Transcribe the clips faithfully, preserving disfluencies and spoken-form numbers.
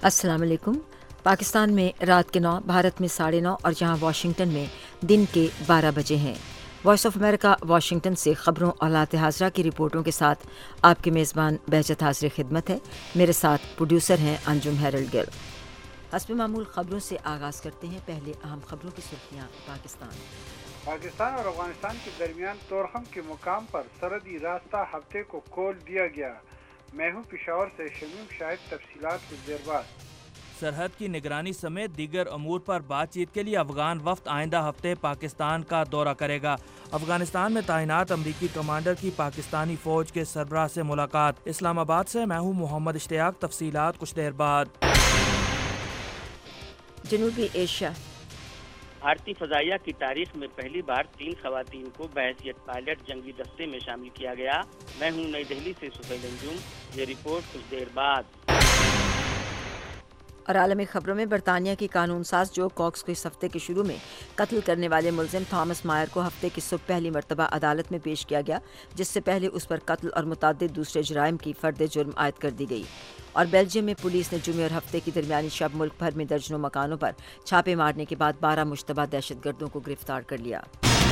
अस्सलाम वालेकुम। पाकिस्तान में रात के नौ, भारत में साढ़े नौ और जहां वाशिंगटन में दिन के बारह बजे हैं। वॉइस ऑफ अमेरिका वाशिंगटन से खबरों और हालात हाज़रा की रिपोर्टों के साथ आपके मेज़बान बहजत हाज़िर खिदमत है। मेरे साथ प्रोड्यूसर हैं अंजुम हैरल्ड गिल। हस्ब मामूल खबरों से आगाज़ करते हैं। पहले अहम खबरों की सुर्खियाँ। पाकिस्तान पाकिस्तान और अफगानिस्तान के दरमियान तोरखम के मुकाम पर सरहदी रास्ता हफ्ते को खोल दिया गया। मैं हूँ पिशावर से शमीम शाहिद, तफसीलात कुछ देर बाद। सरहद की निगरानी समेत दीगर अमूर पर बातचीत के लिए अफगान वफ्द आइंदा हफ्ते पाकिस्तान का दौरा करेगा। अफगानिस्तान में तैनात अमरीकी कमांडर की पाकिस्तानी फौज के सरबराह से मुलाकात। इस्लामाबाद से मैं हूँ मोहम्मद इश्तियाक, तफसीलात कुछ देर बाद। जनूबी एशिया भारतीय फजाइया की तारीख में पहली बार तीन खवातीन को बहैसियत पायलट जंगी दस्ते में शामिल किया गया। मैं हूँ नई दिल्ली से सुहैल अंजुम, ये रिपोर्ट कुछ देर बाद। और आलमी खबरों में बरतानिया की कानून साज जो कॉक्स को इस हफ्ते के शुरू में कत्ल करने वाले मुलजिम थॉमस मायर को हफ्ते की सुबह पहली मरतबा अदालत में पेश किया गया, जिससे पहले उस पर कत्ल और मुतअद्दिद दूसरे जुराइम की फर्द जुर्म आयद कर दी गई। और बेल्जियम में पुलिस ने जुमे और हफ्ते की दरमियानी शब मुल्क भर में दर्जनों मकानों पर छापे मारने के बाद बारह मुश्तबा दहशतगर्दों को गिरफ्तार कर लिया।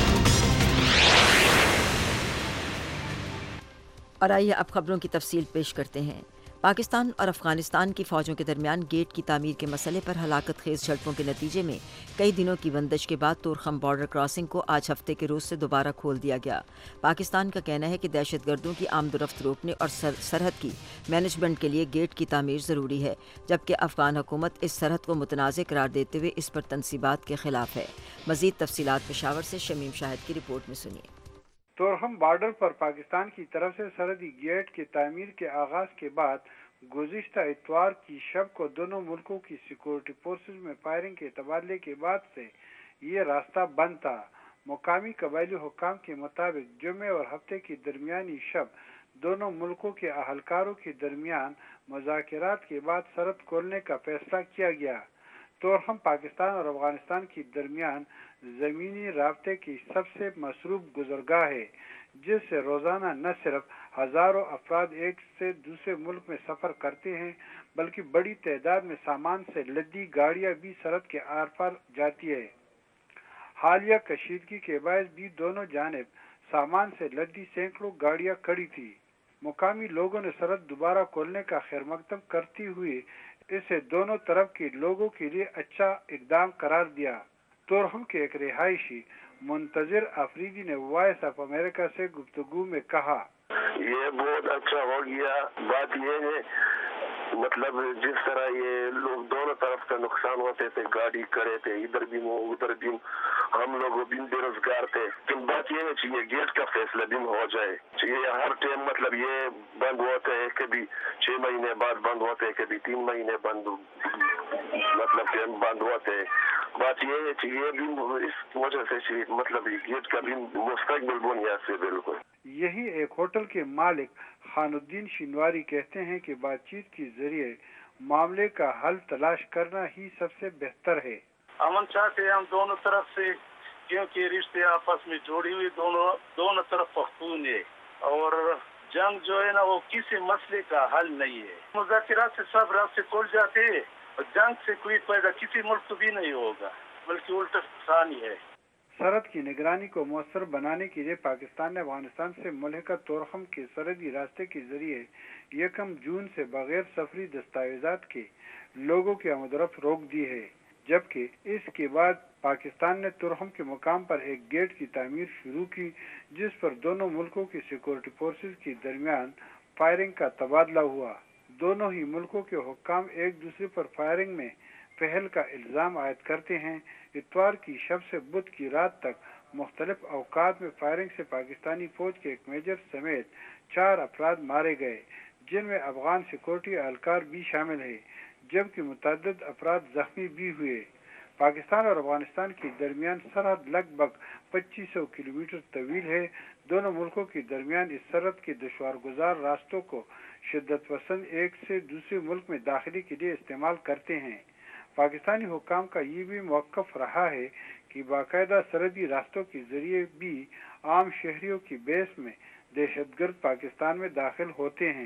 और आइए अब खबरों की तफसील पेश करते हैं। पाकिस्तान और अफगानिस्तान की फौजों के दरमियान गेट की तामीर के मसले पर हलाकत खेज झड़पों के नतीजे में कई दिनों की बंदिश के बाद तोरखम बॉर्डर क्रॉसिंग को आज हफ्ते के रोज से दोबारा खोल दिया गया। पाकिस्तान का कहना है कि दहशतगर्दों की आमदोरफ्त रोकने और सर, सरहद की मैनेजमेंट के लिए गेट की तामीर ज़रूरी है, जबकि अफगान हुकूमत इस सरहद को मुतनाज़ करार देते हुए इस पर तनसीबात के खिलाफ है। मज़ीद तफसीलात पेशावर से शमीम शाहिद की रिपोर्ट में सुनिए। तोरखम बॉर्डर पर पाकिस्तान की तरफ से सरहदी गेट की तामीर के आगाज के बाद गुज़िश्ता इतवार की शब को दोनों मुल्कों की सिक्योरिटी फोर्सेज में फायरिंग के तबादले के बाद से ये रास्ता बंद था। मुकामी कबायली हुक्काम के मुताबिक जुमे और हफ्ते की दरमियानी शब दोनों मुल्कों के अहलकारों के दरमियान मुज़ाकरात के बाद सरहद खोलने का फैसला किया गया। तोरखम पाकिस्तान और अफगानिस्तान के दरमियान ज़मीनी राब्ते की सबसे मसरूफ गुज़रगाह है, जिससे रोज़ाना न सिर्फ हज़ारों अफराद एक से दूसरे मुल्क में सफ़र करते हैं, बल्कि बड़ी तादाद में सामान से लदी गाड़ियाँ भी सरहद के आर पार जाती है। हालिया कशीदगी के बायस भी दोनों जानिब सामान से लदी सैकड़ों गाड़ियाँ खड़ी थी। मुकामी लोगों ने सरहद दोबारा खोलने का खैर मकदम करती हुई इसे दोनों तरफ के लोगों के लिए अच्छा इकदाम करार दिया। तोरखम के एक रिहायशी मुंतजिर अफरीदी ने वॉइस ऑफ अमेरिका से गुफ्तगू में कहा, ये बहुत अच्छा हो गया। बात ये है, मतलब जिस तरह ये लोग दोनों तरफ का नुकसान होते थे, गाड़ी करे थे, इधर भी हो उधर भी, हम लोग भी बेरोजगार थे। तो बात ये है चाहिए गेट का फैसला भी हो जाए। ये हर टाइम मतलब ये बंद होते हैं, कभी छह महीने बाद बंद होते हैं, कभी तीन महीने बंद मतलब टाइम बंद होते हैं। बात ये है चाहिए भी इस वजह से मतलब गेट का भी मुस्तकबिल बुनियाद से बिल्कुल। यही एक होटल के मालिक खानुद्दीन शिनवारी कहते हैं कि बातचीत के जरिए मामले का हल तलाश करना ही सबसे बेहतर है। अमन चाहते हैं हम दोनों तरफ से, क्योंकि रिश्ते आपस में जोड़ी हुई दोनों दोनों तरफ पख्तून है, और जंग जो है ना वो किसी मसले का हल नहीं है। मुज़ाकरात से सब रास्ते खोल जाते हैं और जंग से कोई फायदा किसी मुल्क को भी नहीं होगा, बल्कि उल्टा नुकसान ही है। सरहद की निगरानी को मौसर बनाने के लिए पाकिस्तान ने अफगानिस्तान से मुल्हिका तोरखम के सरहदी रास्ते के जरिए यकम जून से बगैर सफरी दस्तावेजात के लोगों की आमदरफ्त रोक दी है, जबकि इसके बाद पाकिस्तान ने तोरखम के मुकाम पर एक गेट की तामीर शुरू की, जिस पर दोनों मुल्कों की सिक्योरिटी फोर्सेज के दरमियान फायरिंग का तबादला हुआ। दोनों ही मुल्कों के हुक्काम एक दूसरे पर फायरिंग में पहल का इल्ज़ाम आयद करते हैं। इतवार की शब से बुध की रात तक मुख्तलिफ अवकात में फायरिंग से पाकिस्तानी फौज के एक मेजर समेत चार अफराद मारे गए, जिनमें अफगान सिक्योरिटी एहलकार भी शामिल है, जबकि मुतअद्दिद अफराद जख्मी भी हुए। पाकिस्तान और अफगानिस्तान के दरमियान सरहद लगभग पच्चीस सौ किलोमीटर तवील है। दोनों मुल्कों के दरमियान इस सरहद के दुश्वार गुजार रास्तों को शिद्दत पसंद एक से दूसरे मुल्क में दाखिले के लिए इस्तेमाल करते हैं। पाकिस्तानी हुक्काम का ये भी मौक़िफ़ रहा है कि बाकायदा सरहदी रास्तों के जरिए भी आम शहरियों की बेस में दहशतगर्द पाकिस्तान में दाखिल होते हैं।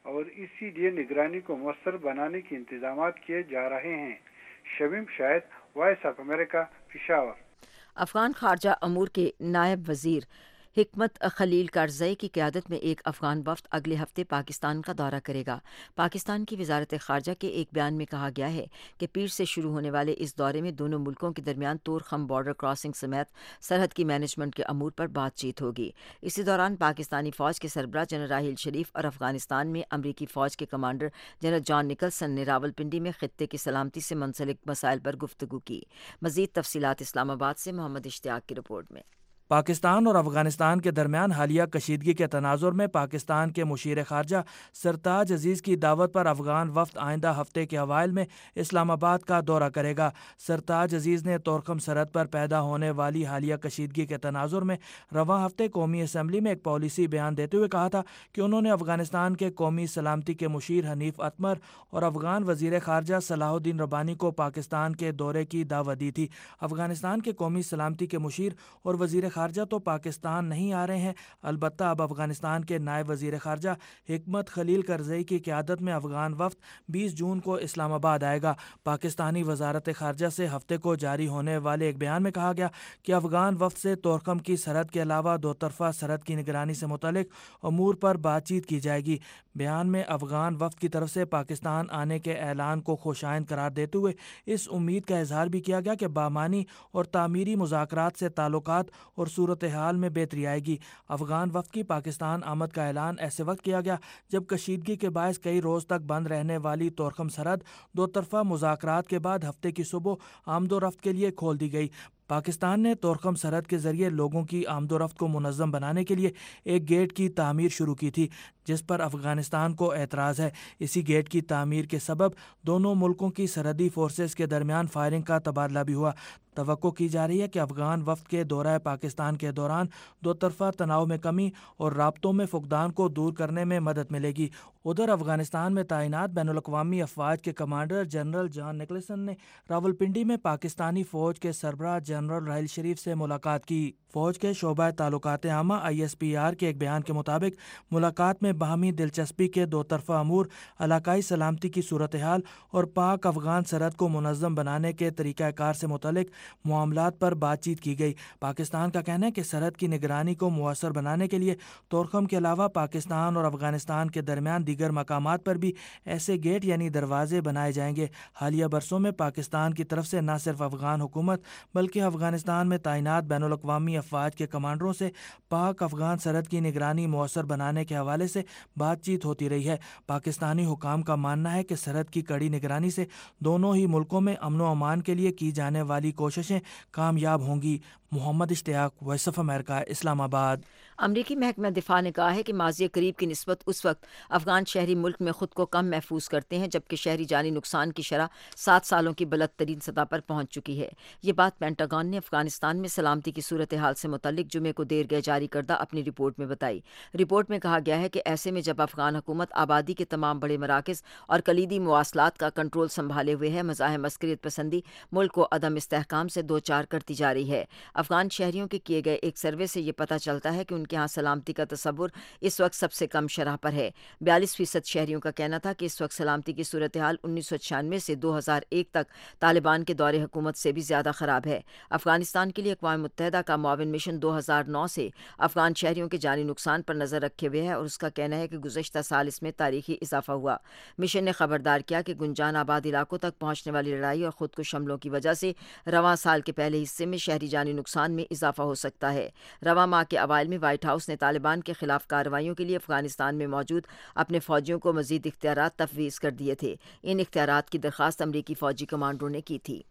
اور اسی لیے نگرانی کو مؤثر بنانے کے انتظامات کیے جا رہے ہیں۔ Shamim Shahid, Voice of America, Peshawar. Afghan خارجہ امور کے نائب وزیر حکمت خلیل کارزئی کی قیادت میں ایک افغان وفد اگلے ہفتے پاکستان کا دورہ کرے گا۔ پاکستان کی وزارت خارجہ کے ایک بیان میں کہا گیا ہے کہ پیر سے شروع ہونے والے اس دورے میں دونوں ملکوں کے درمیان طور خم بارڈر کراسنگ سمیت سرحد کی مینجمنٹ کے امور پر بات چیت ہوگی۔ اسی دوران پاکستانی فوج کے سربراہ جنرل راحیل شریف اور افغانستان میں امریکی فوج کے کمانڈر جنرل جان نکلسن نے راولپنڈی میں خطے کی سلامتی سے منسلک مسائل پر گفتگو کی۔ مزید تفصیلات اسلام آباد سے محمد اشتیاق کی رپورٹ میں۔ پاکستان اور افغانستان کے درمیان حالیہ کشیدگی کے تناظر میں پاکستان کے مشیر خارجہ سرتاج عزیز کی دعوت پر افغان وفد آئندہ ہفتے کے اوائل میں اسلام آباد کا دورہ کرے گا۔ سرتاج عزیز نے طورخم سرحد پر پیدا ہونے والی حالیہ کشیدگی کے تناظر میں رواں ہفتے قومی اسمبلی میں ایک پالیسی بیان دیتے ہوئے کہا تھا کہ انہوں نے افغانستان کے قومی سلامتی کے مشیر حنیف اتمر اور افغان وزیر خارجہ صلاح الدین ربانی کو پاکستان کے دورے کی دعوت دی تھی۔ افغانستان کے قومی سلامتی کے مشیر اور وزیر خارجہ تو پاکستان نہیں آ رہے ہیں، البتہ اب افغانستان کے نائب وزیر خارجہ حکمت خلیل کارزئی کی قیادت میں افغان وفد بیس جون کو اسلام آباد آئے گا۔ پاکستانی وزارت خارجہ سے ہفتے کو جاری ہونے والے ایک بیان میں کہا گیا کہ افغان وفد سے طورخم کی سرحد کے علاوہ دو طرفہ سرحد کی نگرانی سے متعلق امور پر بات چیت کی جائے گی۔ بیان میں افغان وفد کی طرف سے پاکستان آنے کے اعلان کو خوشائند قرار دیتے ہوئے اس امید کا اظہار بھی کیا گیا کہ بامانی اور تعمیری مذاکرات سے تعلقات اور صورتحال میں بہتری آئے گی۔ افغان وفد کی پاکستان آمد کا اعلان ایسے وقت کیا گیا جب کشیدگی کے باعث کئی روز تک بند رہنے والی طورخم سرحد دو طرفہ مذاکرات کے بعد ہفتے کی صبح آمد و رفت کے لیے کھول دی گئی۔ پاکستان نے طورخم سرحد کے ذریعے لوگوں کی آمد و رفت کو منظم بنانے کے لیے ایک گیٹ کی تعمیر شروع کی تھی، جس پر افغانستان کو اعتراض ہے۔ اسی گیٹ کی تعمیر کے سبب دونوں ملکوں کی سرحدی فورسز کے درمیان فائرنگ کا تبادلہ بھی ہوا۔ توقع کی جا رہی ہے کہ افغان وفد کے دورہ پاکستان کے دوران دو طرفہ تناؤ میں کمی اور رابطوں میں فقدان کو دور کرنے میں مدد ملے گی۔ ادھر افغانستان میں تعینات بین الاقوامی افواج کے کمانڈر جنرل جان نکلسن نے راولپنڈی میں پاکستانی فوج کے سربراہ جنرل راحیل شریف سے ملاقات کی۔ فوج کے شعبہ تعلقات عامہ آئی ایس پی آر کے ایک بیان کے مطابق ملاقات میں باہمی دلچسپی کے دو طرفہ امور، علاقائی سلامتی کی صورتحال اور پاک افغان سرحد کو منظم بنانے کے طریقہ کار سے متعلق معاملات پر بات چیت کی گئی۔ پاکستان کا کہنا ہے کہ سرحد کی نگرانی کو مؤثر بنانے کے لیے طورخم کے علاوہ پاکستان اور افغانستان کے درمیان دیگر مقامات پر بھی ایسے گیٹ یعنی دروازے بنائے جائیں گے۔ حالیہ برسوں میں پاکستان کی طرف سے نہ صرف افغان حکومت بلکہ افغانستان میں تعینات بین الاقوامی افواج کے کمانڈروں سے پاک افغان سرحد کی نگرانی مؤثر بنانے کے حوالے سے بات چیت ہوتی رہی ہے۔ پاکستانی حکام کا ماننا ہے کہ سرحد کی کڑی نگرانی سے دونوں ہی ملکوں میں امن و امان کے لیے کی جانے والی کوششیں کامیاب ہوں گی۔ محمد اشتیاق، وائس آف امریکہ، اسلام آباد۔ امریکی محکمہ دفاع نے کہا ہے کہ ماضی قریب کی نسبت اس وقت افغان شہری ملک میں خود کو کم محفوظ کرتے ہیں جبکہ شہری جانی نقصان کی شرح سات سالوں کی بلند ترین سطح پر پہنچ چکی ہے۔ یہ بات پینٹاگون نے افغانستان میں سلامتی کی صورتحال سے متعلق جمعے کو دیر گئے جاری کردہ اپنی رپورٹ میں بتائی۔ رپورٹ میں کہا گیا ہے کہ ایسے میں جب افغان حکومت آبادی کے تمام بڑے مراکز اور کلیدی مواصلات کا کنٹرول سنبھالے ہوئے ہے، مزاحم عسکریت پسندی ملک کو عدم استحکام سے دو چار کرتی جا رہی ہے۔ افغان شہریوں کے کیے گئے ایک سروے سے یہ پتہ چلتا ہے کہ ان کے ہاں سلامتی کا تصور اس وقت سب سے کم شرح پر ہے۔ بیالیس فیصد شہریوں کا کہنا تھا کہ اس وقت سلامتی کی صورتحال انیس سو چھیانوے سے دو ہزار ایک تک طالبان کے دور حکومت سے بھی زیادہ خراب ہے۔ افغانستان کے لیے اقوام متحدہ کا معاون مشن دو ہزار نو سے افغان شہریوں کے جانی نقصان پر نظر رکھے ہوئے ہے اور اس کا کہنا ہے کہ گزشتہ سال اس میں تاریخی اضافہ ہوا۔ مشن نے خبردار کیا کہ گنجان آباد علاقوں تک پہنچنے والی لڑائی اور خود کش حملوں کی وجہ سے رواں سال کے پہلے حصے میں شہری جانی نقصان میں اضافہ ہو سکتا ہے۔ رواں ماہ کے اوائل میں وائٹ ہاؤس نے طالبان کے خلاف کارروائیوں کے لیے افغانستان میں موجود اپنے فوجیوں کو مزید اختیارات تفویض کر دیے تھے۔ ان اختیارات کی درخواست امریکی فوجی کمانڈروں نے کی تھی۔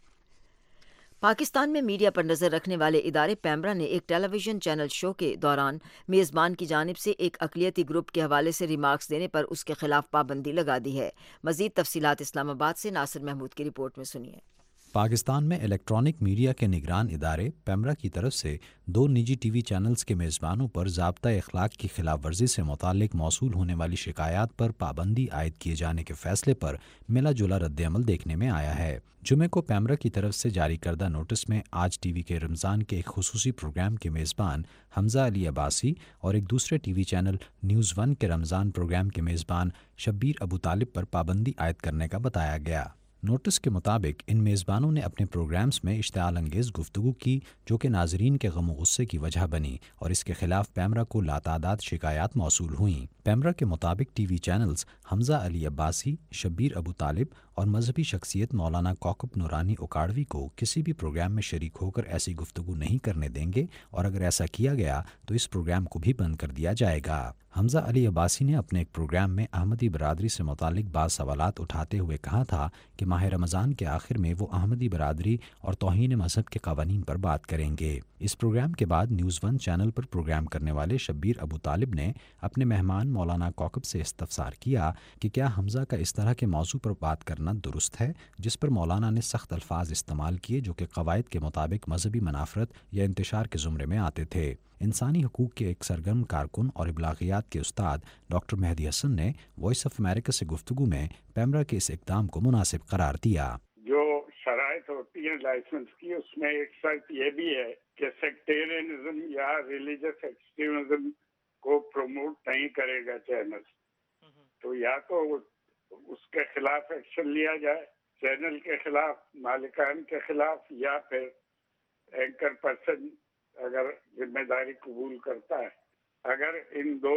پاکستان میں میڈیا پر نظر رکھنے والے ادارے پیمرا نے ایک ٹیلی ویژن چینل شو کے دوران میزبان کی جانب سے ایک اقلیتی گروپ کے حوالے سے ریمارکس دینے پر اس کے خلاف پابندی لگا دی ہے۔ مزید تفصیلات اسلام آباد سے ناصر محمود کی رپورٹ میں سنیے۔ پاکستان میں الیکٹرانک میڈیا کے نگران ادارے پیمرا کی طرف سے دو نجی ٹی وی چینلز کے میزبانوں پر ضابطہ اخلاق کی خلاف ورزی سے متعلق موصول ہونے والی شکایات پر پابندی عائد کیے جانے کے فیصلے پر ملا جلا رد عمل دیکھنے میں آیا ہے۔ جمعے کو پیمرا کی طرف سے جاری کردہ نوٹس میں آج ٹی وی کے رمضان کے ایک خصوصی پروگرام کے میزبان حمزہ علی عباسی اور ایک دوسرے T V channel News One کے رمضان پروگرام کے میزبان شبیر ابو طالب پر پابندی عائد کرنے کا بتایا گیا۔ نوٹس کے مطابق ان میزبانوں نے اپنے پروگرامز میں اشتعال انگیز گفتگو کی جو کہ ناظرین کے غم و غصے کی وجہ بنی اور اس کے خلاف پیمرا کو لاتعداد شکایات موصول ہوئیں۔ پیمرا کے مطابق T V channels Hamza Ali Abbasi, Shabbir Abu Talib اور مذہبی شخصیت مولانا کوکب نورانی اکاڑوی کو کسی بھی پروگرام میں شریک ہو کر ایسی گفتگو نہیں کرنے دیں گے اور اگر ایسا کیا گیا تو اس پروگرام کو بھی بند کر دیا جائے گا۔ حمزہ علی عباسی نے اپنے ایک پروگرام میں احمدی برادری سے متعلق بعض سوالات اٹھاتے ہوئے کہا تھا کہ ماہ رمضان کے آخر میں وہ احمدی برادری اور توہین مذہب کے قوانین پر بات کریں گے۔ اس پروگرام کے بعد نیوز ون چینل پر پروگرام کرنے والے شبیر ابو طالب نے اپنے مہمان مولانا کوکب سے استفسار کیا کہ کیا حمزہ کا اس طرح کے موضوع پر بات کرنا درست ہے، جس پر مولانا نے سخت الفاظ استعمال کیے جو کہ قواعد کے مطابق مذہبی منافرت یا انتشار کے زمرے میں آتے تھے۔ انسانی حقوق کے ایک سرگرم کارکن اور ابلاغیات کے استاد ڈاکٹر مہدی حسن نے وائس آف امریکہ سے گفتگو میں پیمرا کے اس اقدام کو مناسب قرار دیا۔ جو شرائط ہوتی ہیں لائسنس کی، اس میں ایک شرط یہ بھی ہے کہ سیکٹیرینزم یا ریلیجس ایکسٹریمزم کو پروموٹ نہیں کرے گا چینل، تو یا تو اس کے خلاف ایکشن لیا جائے، چینل کے خلاف، مالکان کے خلاف، یا پھر اینکر پرسن اگر ذمہ داری قبول کرتا ہے۔ اگر ان دو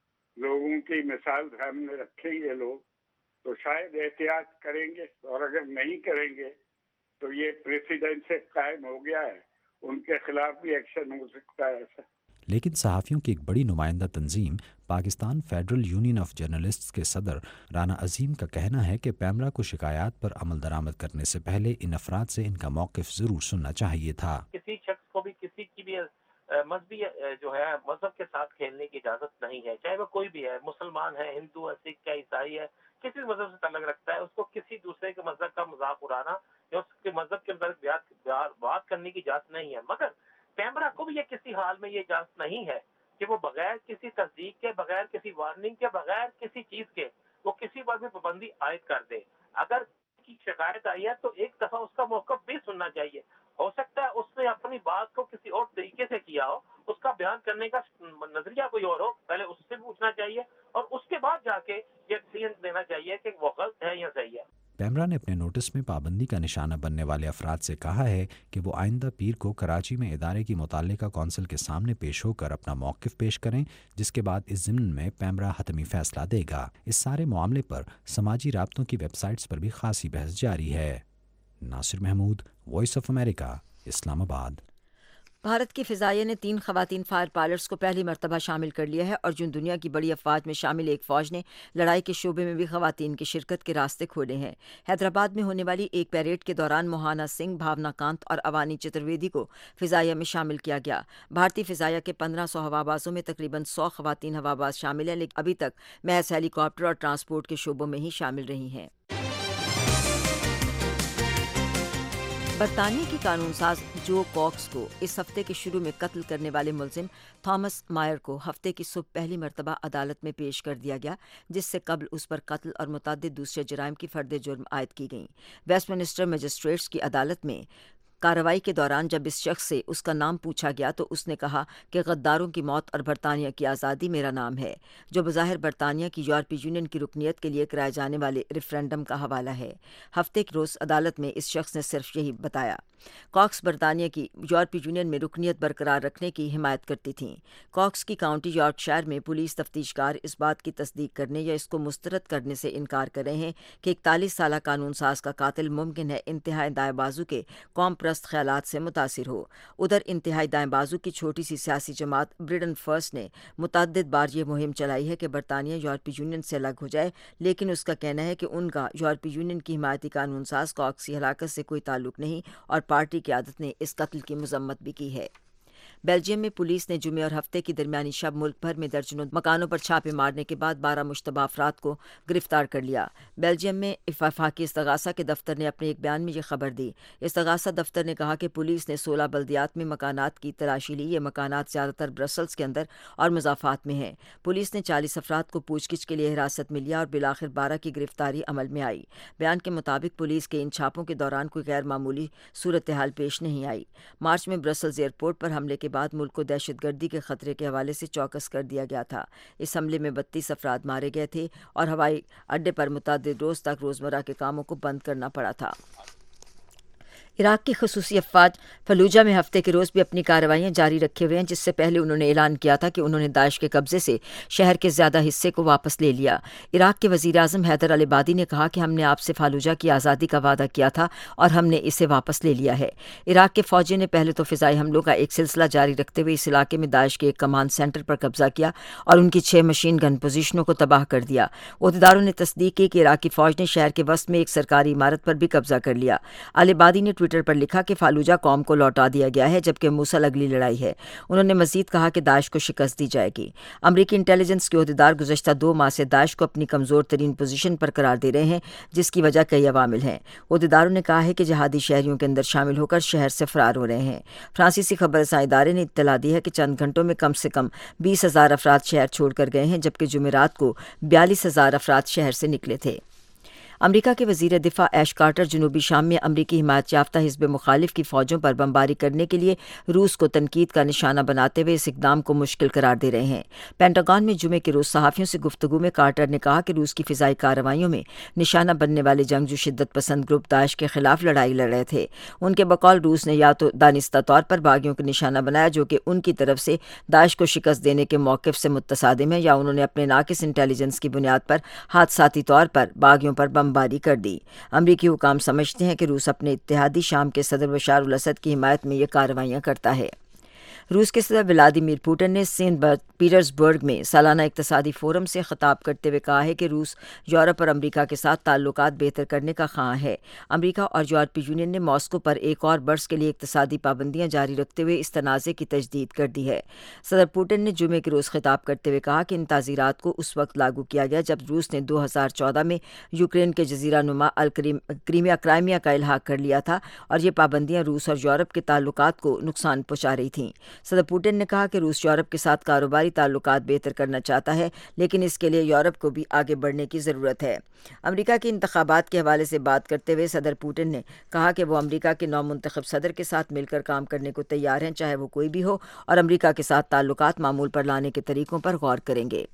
لوگوں کی مثال سامنے رکھیں گے لوگ تو شاید احتیاط کریں گے، اور اگر نہیں کریں گے تو یہ پریسیڈنٹ سے قائم ہو گیا ہے، ان کے خلاف بھی ایکشن ہو سکتا ہے ایسا۔ لیکن صحافیوں کی ایک بڑی نمائندہ تنظیم Pakistan Federal Union of Journalists کے صدر رانا عظیم کا کہنا ہے کہ پیمرا کو شکایات پر عمل درآمد کرنے سے پہلے ان افراد سے ان کا موقف ضرور سننا چاہیے تھا۔ کسی شخص کو بھی کسی کی بھی مذہبی جو ہے مذہب کے ساتھ کھیلنے کی اجازت نہیں ہے، چاہے وہ کوئی بھی ہے، مسلمان ہے، ہندو ہے، سکھ ہے، عیسائی ہے، کسی بھی مذہب سے تعلق رکھتا ہے، اس کو کسی دوسرے کے مذہب کا مذاق اڑانا یا اس کے مذہب کے متعلق بات کرنے کی اجازت نہیں ہے۔ مگر پیمرا کو بھی یہ کسی حال میں یہ اجازت نہیں ہے کہ وہ بغیر کسی تصدیق کے، بغیر کسی وارننگ کے، بغیر کسی چیز کے وہ کسی پر بھی پابندی عائد کر دے۔ اگر کی شکایت آئی ہے تو ایک دفعہ اس کا موقف بھی سننا چاہیے۔ ہو سکتا ہے اس نے اپنی بات کو کسی اور طریقے سے کیا ہو، اس کا بیان کرنے کا نظریہ کوئی اور ہو، پہلے اس سے پوچھنا چاہیے اور اس کے بعد جا کے یہ ڈیسیژن لینا چاہیے کہ وہ غلط ہے یا صحیح ہے۔ پیمرا نے اپنے نوٹس میں پابندی کا نشانہ بننے والے افراد سے کہا ہے کہ وہ آئندہ پیر کو کراچی میں ادارے کی متعلقہ کونسل کے سامنے پیش ہو کر اپنا موقف پیش کریں، جس کے بعد اس ضمن میں پیمرا حتمی فیصلہ دے گا۔ اس سارے معاملے پر سماجی رابطوں کی ویب سائٹس پر بھی خاصی بحث جاری ہے۔ Nasir Mahmood, Voice of America, Islamabad. Bharat کی فضائیہ نے تین خواتین فائر پائلٹس کو پہلی مرتبہ شامل کر لیا ہے اور جن دنیا کی بڑی افواج میں شامل ایک فوج نے لڑائی کے شعبے میں بھی خواتین کی شرکت کے راستے کھولے ہیں۔ حیدرآباد میں ہونے والی ایک پیریڈ کے دوران موہانا سنگھ، بھاونا کانت اور اوانی چترویدی کو فضائیہ میں شامل کیا گیا۔ بھارتی فضائیہ کے پندرہ سو ہوابازوں میں تقریباً سو خواتین ہواباز شامل ہیں، لیکن ابھی تک محض ہیلی کاپٹر اور ٹرانسپورٹ کے شعبوں میں ہی شامل رہی ہیں۔ برطانیہ کی قانون ساز جو کاکس کو اس ہفتے کے شروع میں قتل کرنے والے ملزم تھامس مائر کو ہفتے کی صبح پہلی مرتبہ عدالت میں پیش کر دیا گیا، جس سے قبل اس پر قتل اور متعدد دوسرے جرائم کی فرد جرم عائد کی گئیں۔ ویسٹ منسٹر مجسٹریٹس کی عدالت میں کارروائی کے دوران جب اس شخص سے اس کا نام پوچھا گیا تو اس نے کہا کہ غداروں کی موت اور برطانیہ کی آزادی میرا نام ہے، جو بظاہر برطانیہ کی یورپی یونین کی رکنیت کے لیے کرائے جانے والے ریفرینڈم کا حوالہ ہے۔ ہفتے کے روز عدالت میں اس شخص نے صرف یہی بتایا۔ کاکس برطانیہ کی یورپی یونین میں رکنیت برقرار رکھنے کی حمایت کرتی تھیں۔ کاکس کی کاؤنٹی یارکشائر میں پولیس تفتیش کار اس بات کی تصدیق کرنے یا اس کو مسترد کرنے سے انکار کر رہے ہیں کہ اکتالیس سالہ قانون ساز کا قاتل ممکن ہے انتہائی دائیں بازو کے قوم پرست خیالات سے متاثر ہو۔ ادھر انتہائی دائیں بازو کی چھوٹی سی سیاسی جماعت بریڈن فرسٹ نے متعدد بار یہ مہم چلائی ہے کہ برطانیہ یورپی یونین سے الگ ہو جائے، لیکن اس کا کہنا ہے کہ ان کا یورپی یونین کی حمایتی قانون ساز کاکس کی ہلاکت سے کوئی تعلق نہیں اور پارٹی قیادت نے اس قتل کی مذمت بھی کی ہے۔ بیلجیم میں پولیس نے جمعے اور ہفتے کی درمیانی شب ملک بھر میں درجنوں مکانوں پر چھاپے مارنے کے بعد بارہ مشتبہ افراد کو گرفتار کر لیا۔ بیلجیم میں وفاقی استغاثہ کے دفتر نے اپنے ایک بیان میں یہ خبر دی۔ استغاثہ دفتر نے کہا کہ پولیس نے سولہ بلدیات میں مکانات کی تلاشی لی۔ یہ مکانات زیادہ تر برسلز کے اندر اور مضافات میں ہیں۔ پولیس نے چالیس افراد کو پوچھ گچھ کے لیے حراست میں لیا اور بالآخر بارہ کی گرفتاری عمل میں آئی۔ بیان کے مطابق پولیس کے ان چھاپوں کے دوران کوئی غیر معمولی صورتحال پیش نہیں آئی۔ مارچ میں برسلز ایئرپورٹ پر حملے کے بعد ملک کو دہشت گردی کے خطرے کے حوالے سے چوکس کر دیا گیا تھا۔ اس حملے میں بتیس افراد مارے گئے تھے اور ہوائی اڈے پر متعدد روز تک روزمرہ کے کاموں کو بند کرنا پڑا تھا۔ عراق کی خصوصی افواج فلوجہ میں ہفتے کے روز بھی اپنی کارروائیاں جاری رکھے ہوئے ہیں، جس سے پہلے انہوں نے اعلان کیا تھا کہ انہوں نے داعش کے قبضے سے شہر کے زیادہ حصے کو واپس لے لیا۔ عراق کے وزیر اعظم حیدر العبادی نے کہا کہ ہم نے آپ سے فلوجہ کی آزادی کا وعدہ کیا تھا اور ہم نے اسے واپس لے لیا ہے۔ عراق کے فوجیوں نے پہلے تو فضائی حملوں کا ایک سلسلہ جاری رکھتے ہوئے اس علاقے میں داعش کے ایک کمانڈ سینٹر پر قبضہ کیا اور ان کی چھ مشین گن پوزیشنوں کو تباہ کر دیا۔ عہدیداروں نے تصدیق کی کہ عراقی فوج نے شہر کے وسط میں ایک سرکاری عمارت پر بھی قبضہ کر لیا۔ العبادی نے ٹویٹر پر لکھا کہ فالوجہ قوم کو لوٹا دیا گیا ہے، جبکہ موصل اگلی لڑائی ہے۔ انہوں نے مزید کہا کہ داعش کو شکست دی جائے گی۔ امریکی انٹیلیجنس کے عہدیدار گزشتہ دو ماہ سے داعش کو اپنی کمزور ترین پوزیشن پر قرار دے رہے ہیں، جس کی وجہ کئی عوامل ہیں۔ عہدیداروں نے کہا ہے کہ جہادی شہریوں کے اندر شامل ہو کر شہر سے فرار ہو رہے ہیں۔ فرانسیسی خبر رساں ادارے نے اطلاع دی ہے کہ چند گھنٹوں میں کم سے کم بیس ہزار افراد شہر چھوڑ کر گئے ہیں، جبکہ جمعرات کو بیالیس ہزار افراد شہر سے نکلے تھے۔ امریکہ کے وزیر دفاع ایش کارٹر جنوبی شام میں امریکی حمایت یافتہ حزب مخالف کی فوجوں پر بمباری کرنے کے لیے روس کو تنقید کا نشانہ بناتے ہوئے اس اقدام کو مشکل قرار دے رہے ہیں۔ پینٹاگون میں جمعے کے روز صحافیوں سے گفتگو میں کارٹر نے کہا کہ روس کی فضائی کارروائیوں میں نشانہ بننے والے جنگجو شدت پسند گروپ داعش کے خلاف لڑائی لڑ رہے تھے۔ ان کے بقول روس نے یا تو دانستہ طور پر باغیوں کو نشانہ بنایا جو کہ ان کی طرف سے داعش کو شکست دینے کے موقف سے متصادم ہے، یا انہوں نے اپنے ناقص انٹیلیجنس کی بنیاد پر حادثاتی طور پر باغیوں پر بمباری کر دی۔ امریکی حکام سمجھتے ہیں کہ روس اپنے اتحادی شام کے صدر بشار الاسد کی حمایت میں یہ کارروائیاں کرتا ہے۔ روس کے صدر ولادیمیر پوٹن نے سینٹ پیٹرزبرگ میں سالانہ اقتصادی فورم سے خطاب کرتے ہوئے کہا ہے کہ روس یورپ اور امریکہ کے ساتھ تعلقات بہتر کرنے کا خواہاں ہے۔ امریکہ اور یورپی یونین نے ماسکو پر ایک اور برس کے لیے اقتصادی پابندیاں جاری رکھتے ہوئے اس تنازع کی تجدید کر دی ہے۔ صدر پوٹن نے جمعے کے روز خطاب کرتے ہوئے کہا کہ ان تعزیرات کو اس وقت لاگو کیا گیا جب روس نے دو ہزار چودہ میں یوکرین کے جزیرہ نما الکریمیا کرائمیا کا الحاق کر لیا تھا، اور یہ پابندیاں روس اور یورپ کے تعلقات کو نقصان پہنچا رہی تھیں۔ صدر پوٹن نے کہا کہ روس یورپ کے ساتھ کاروباری تعلقات بہتر کرنا چاہتا ہے، لیکن اس کے لیے یورپ کو بھی آگے بڑھنے کی ضرورت ہے۔ امریکہ کے انتخابات کے حوالے سے بات کرتے ہوئے صدر پوٹن نے کہا کہ وہ امریکہ کے نو منتخب صدر کے ساتھ مل کر کام کرنے کو تیار ہیں، چاہے وہ کوئی بھی ہو، اور امریکہ کے ساتھ تعلقات معمول پر لانے کے طریقوں پر غور کریں گے۔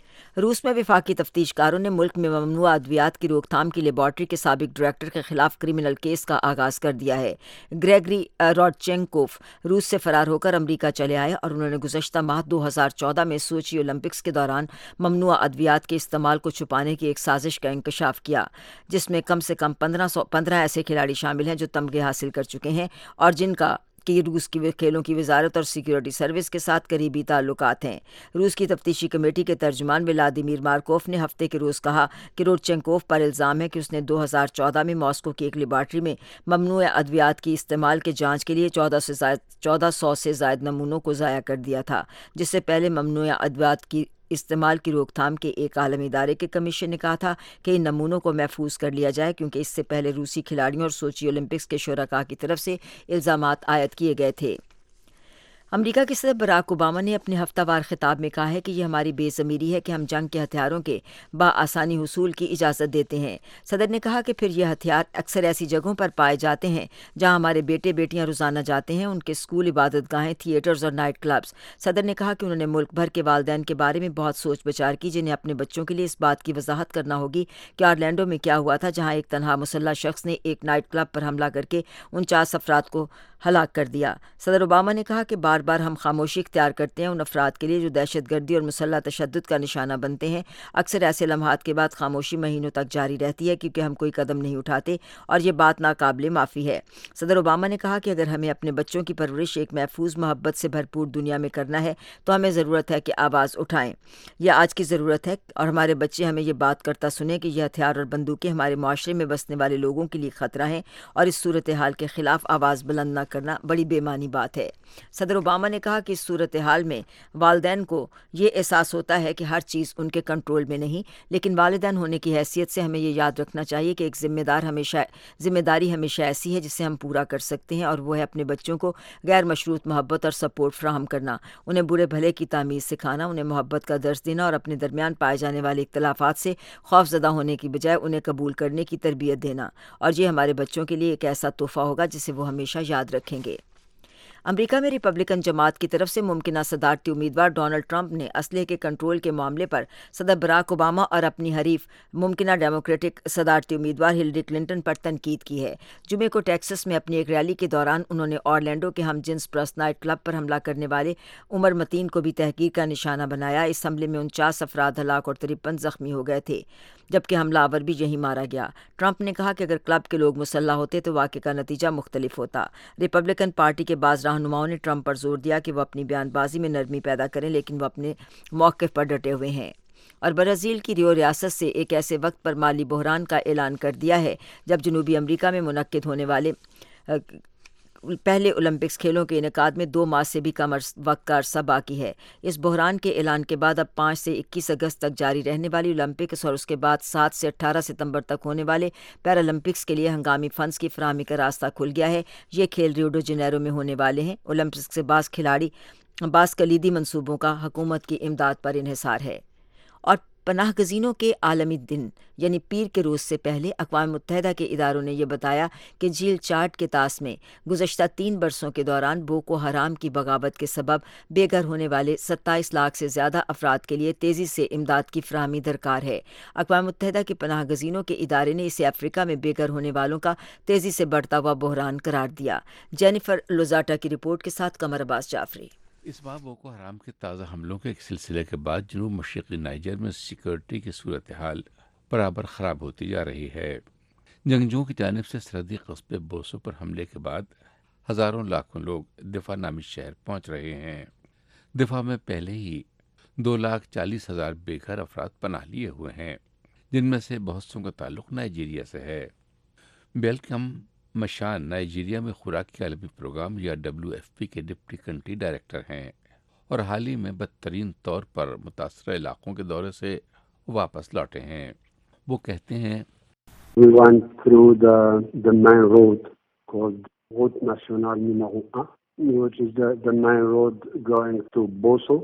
روس میں وفاقی تفتیش کاروں نے ملک میں ممنوع ادویات کی روک تھام کی لیبارٹری کے سابق ڈائریکٹر کے خلاف کرمنل کیس کا آغاز کر دیا ہے۔ گریگری روڈچینکوف روس سے فرار ہو کر امریکہ چلے آئے اور انہوں نے گزشتہ ماہ دو ہزار چودہ میں سوچی اولمپکس کے دوران ممنوع ادویات کے استعمال کو چھپانے کی ایک سازش کا انکشاف کیا، جس میں کم سے کم پندرہ سو پندرہ ایسے کھلاڑی شامل ہیں جو تمغے حاصل کر چکے ہیں اور جن کا کہ روس کی کھیلوں کی وزارت اور سیکیورٹی سروس کے ساتھ قریبی تعلقات ہیں۔ روس کی تفتیشی کمیٹی کے ترجمان ولادیمیر مارکوف نے ہفتے کے روز کہا کہ روڈچینکوف پر الزام ہے کہ اس نے دو ہزار چودہ میں ماسکو کی ایک لیبارٹری میں ممنوع ادویات کی استعمال کے جانچ کے لیے چودہ سے زائد چودہ سو سے زائد نمونوں کو ضائع کر دیا تھا، جس سے پہلے ممنوع ادویات کی استعمال کی روک تھام کے ایک عالمی ادارے کے کمیشن نے کہا تھا کہ ان نمونوں کو محفوظ کر لیا جائے، کیونکہ اس سے پہلے روسی کھلاڑیوں اور سوچی اولمپکس کے شرکاء کی طرف سے الزامات عائد کیے گئے تھے۔ امریکہ کے صدر براک اوباما نے اپنے ہفتہ وار خطاب میں کہا ہے کہ یہ ہماری بے ضمیری ہے کہ ہم جنگ کے ہتھیاروں کے بآسانی حصول کی اجازت دیتے ہیں۔ صدر نے کہا کہ پھر یہ ہتھیار اکثر ایسی جگہوں پر پائے جاتے ہیں جہاں ہمارے بیٹے بیٹیاں روزانہ جاتے ہیں، ان کے اسکول، عبادت گاہیں، تھیٹرز اور نائٹ کلبز۔ صدر نے کہا کہ انہوں نے ملک بھر کے والدین کے بارے میں بہت سوچ بچار کی، جنہیں اپنے بچوں کے لیے اس بات کی وضاحت کرنا ہوگی کہ آرلینڈو میں کیا ہوا تھا، جہاں ایک تنہا مسلح شخص نے ایک نائٹ کلب پر حملہ کر کے انچاس افراد کو ہلاک کر دیا۔ صدر اوباما نے کہا کہ بار بار ہم خاموشی اختیار کرتے ہیں ان افراد کے لیے جو دہشت گردی اور مسلح تشدد کا نشانہ بنتے ہیں۔ اکثر ایسے لمحات کے بعد خاموشی مہینوں تک جاری رہتی ہے کیونکہ ہم کوئی قدم نہیں اٹھاتے، اور یہ بات ناقابل معافی ہے۔ صدر اوباما نے کہا کہ اگر ہمیں اپنے بچوں کی پرورش ایک محفوظ، محبت سے بھرپور دنیا میں کرنا ہے تو ہمیں ضرورت ہے کہ آواز اٹھائیں۔ یہ آج کی ضرورت ہے اور ہمارے بچے ہمیں یہ بات کرتا سنیں کہ یہ ہتھیار اور بندوقیں ہمارے معاشرے میں بسنے والے لوگوں کے لیے خطرہ ہیں، اور اس صورتحال کے خلاف آواز بلند نہ کرنا بڑی بے معنی بات ہے۔ صدر اوباما اوباما نے کہا کہ اس صورتحال میں والدین کو یہ احساس ہوتا ہے کہ ہر چیز ان کے کنٹرول میں نہیں، لیکن والدین ہونے کی حیثیت سے ہمیں یہ یاد رکھنا چاہیے کہ ایک ذمہ دار ہمیشہ ذمہ داری ہمیشہ ایسی ہے جسے ہم پورا کر سکتے ہیں، اور وہ ہے اپنے بچوں کو غیر مشروط محبت اور سپورٹ فراہم کرنا، انہیں برے بھلے کی تمیز سکھانا، انہیں محبت کا درس دینا اور اپنے درمیان پائے جانے والے اختلافات سے خوف زدہ ہونے کی بجائے انہیں قبول کرنے کی تربیت دینا، اور یہ ہمارے بچوں کے لیے ایک ایسا تحفہ ہوگا جسے وہ ہمیشہ یاد رکھیں گے۔ امریکہ میں ریپبلکن جماعت کی طرف سے ممکنہ صدارتی امیدوار ڈونلڈ ٹرمپ نے اسلحے کے کنٹرول کے معاملے پر صدر براک اوباما اور اپنی حریف ممکنہ ڈیموکریٹک صدارتی امیدوار ہلری کلنٹن پر تنقید کی ہے۔ جمعے کو ٹیکسس میں اپنی ایک ریلی کے دوران انہوں نے اورلینڈو کے ہم جنس پرست نائٹ کلب پر حملہ کرنے والے عمر متین کو بھی تحقیر کا نشانہ بنایا۔ اس حملے میں انچاس افراد ہلاک اور ترپن زخمی ہو گئے تھے، جبکہ حملہ آور بھی یہیں مارا گیا۔ ٹرمپ نے کہا کہ اگر کلب کے لوگ مسلح ہوتے تو واقعے کا نتیجہ مختلف ہوتا۔ ریپبلکن پارٹی کے بعض رہنماؤں نے ٹرمپ پر زور دیا کہ وہ اپنی بیان بازی میں نرمی پیدا کریں، لیکن وہ اپنے موقف پر ڈٹے ہوئے ہیں۔ اور برازیل کی ریو ریاست سے ایک ایسے وقت پر مالی بحران کا اعلان کر دیا ہے جب جنوبی امریکہ میں منعقد ہونے والے پہلے اولمپکس کھیلوں کے انعقاد میں دو ماہ سے بھی کم وقت کا عرصہ باقی ہے۔ اس بحران کے اعلان کے بعد اب پانچ سے اکیس اگست تک جاری رہنے والی اولمپکس اور اس کے بعد سات سے اٹھارہ ستمبر تک ہونے والے پیرالمپکس کے لیے ہنگامی فنڈز کی فراہمی کا راستہ کھل گیا ہے۔ یہ کھیل ریو ڈی جنیرو میں ہونے والے ہیں۔ اولمپکس سے بعض کھلاڑی بعض کلیدی منصوبوں کا حکومت کی امداد پر انحصار ہے۔ اور پناہ گزینوں کے عالمی دن یعنی پیر کے روز سے پہلے اقوام متحدہ کے اداروں نے یہ بتایا کہ جھیل چاڈ کے طاس میں گزشتہ تین برسوں کے دوران بوکو حرام کی بغاوت کے سبب بے گھر ہونے والے ستائیس لاکھ سے زیادہ افراد کے لیے تیزی سے امداد کی فراہمی درکار ہے۔ اقوام متحدہ کے پناہ گزینوں کے ادارے نے اسے افریقہ میں بے گھر ہونے والوں کا تیزی سے بڑھتا ہوا بحران قرار دیا۔ جینیفر لوزاٹا کی رپورٹ کے ساتھ قمر عباس جعفری۔ اس ماہ بوکو حرام کے تازہ حملوں کے ایک سلسلے کے بعد جنوب مشرقی نائجر میں سیکورٹی کی صورتحال برابر خراب ہوتی جا رہی ہے۔ جنگجوؤں کی جانب سے سرحدی قصبے بوسو پر حملے کے بعد ہزاروں لاکھوں لوگ دفاع نامی شہر پہنچ رہے ہیں۔ دفاع میں پہلے ہی دو لاکھ چالیس ہزار بے گھر افراد پناہ لیے ہوئے ہیں، جن میں سے بہت سوں کا تعلق نائجیریا سے ہے۔ بیلکم مشان نائجیریا میں خوراک کے عالمی پروگرام یا ڈبلیو ایف پی کے ڈپٹی کنٹری ڈائریکٹر ہیں اور حال ہی میں بدترین طور پر متاثرہ علاقوں کے دورے سے واپس لوٹے ہیں۔ وہ کہتے ہیں We went through the the main road called Route Nationale Numero one, which is the the main road going to Boso,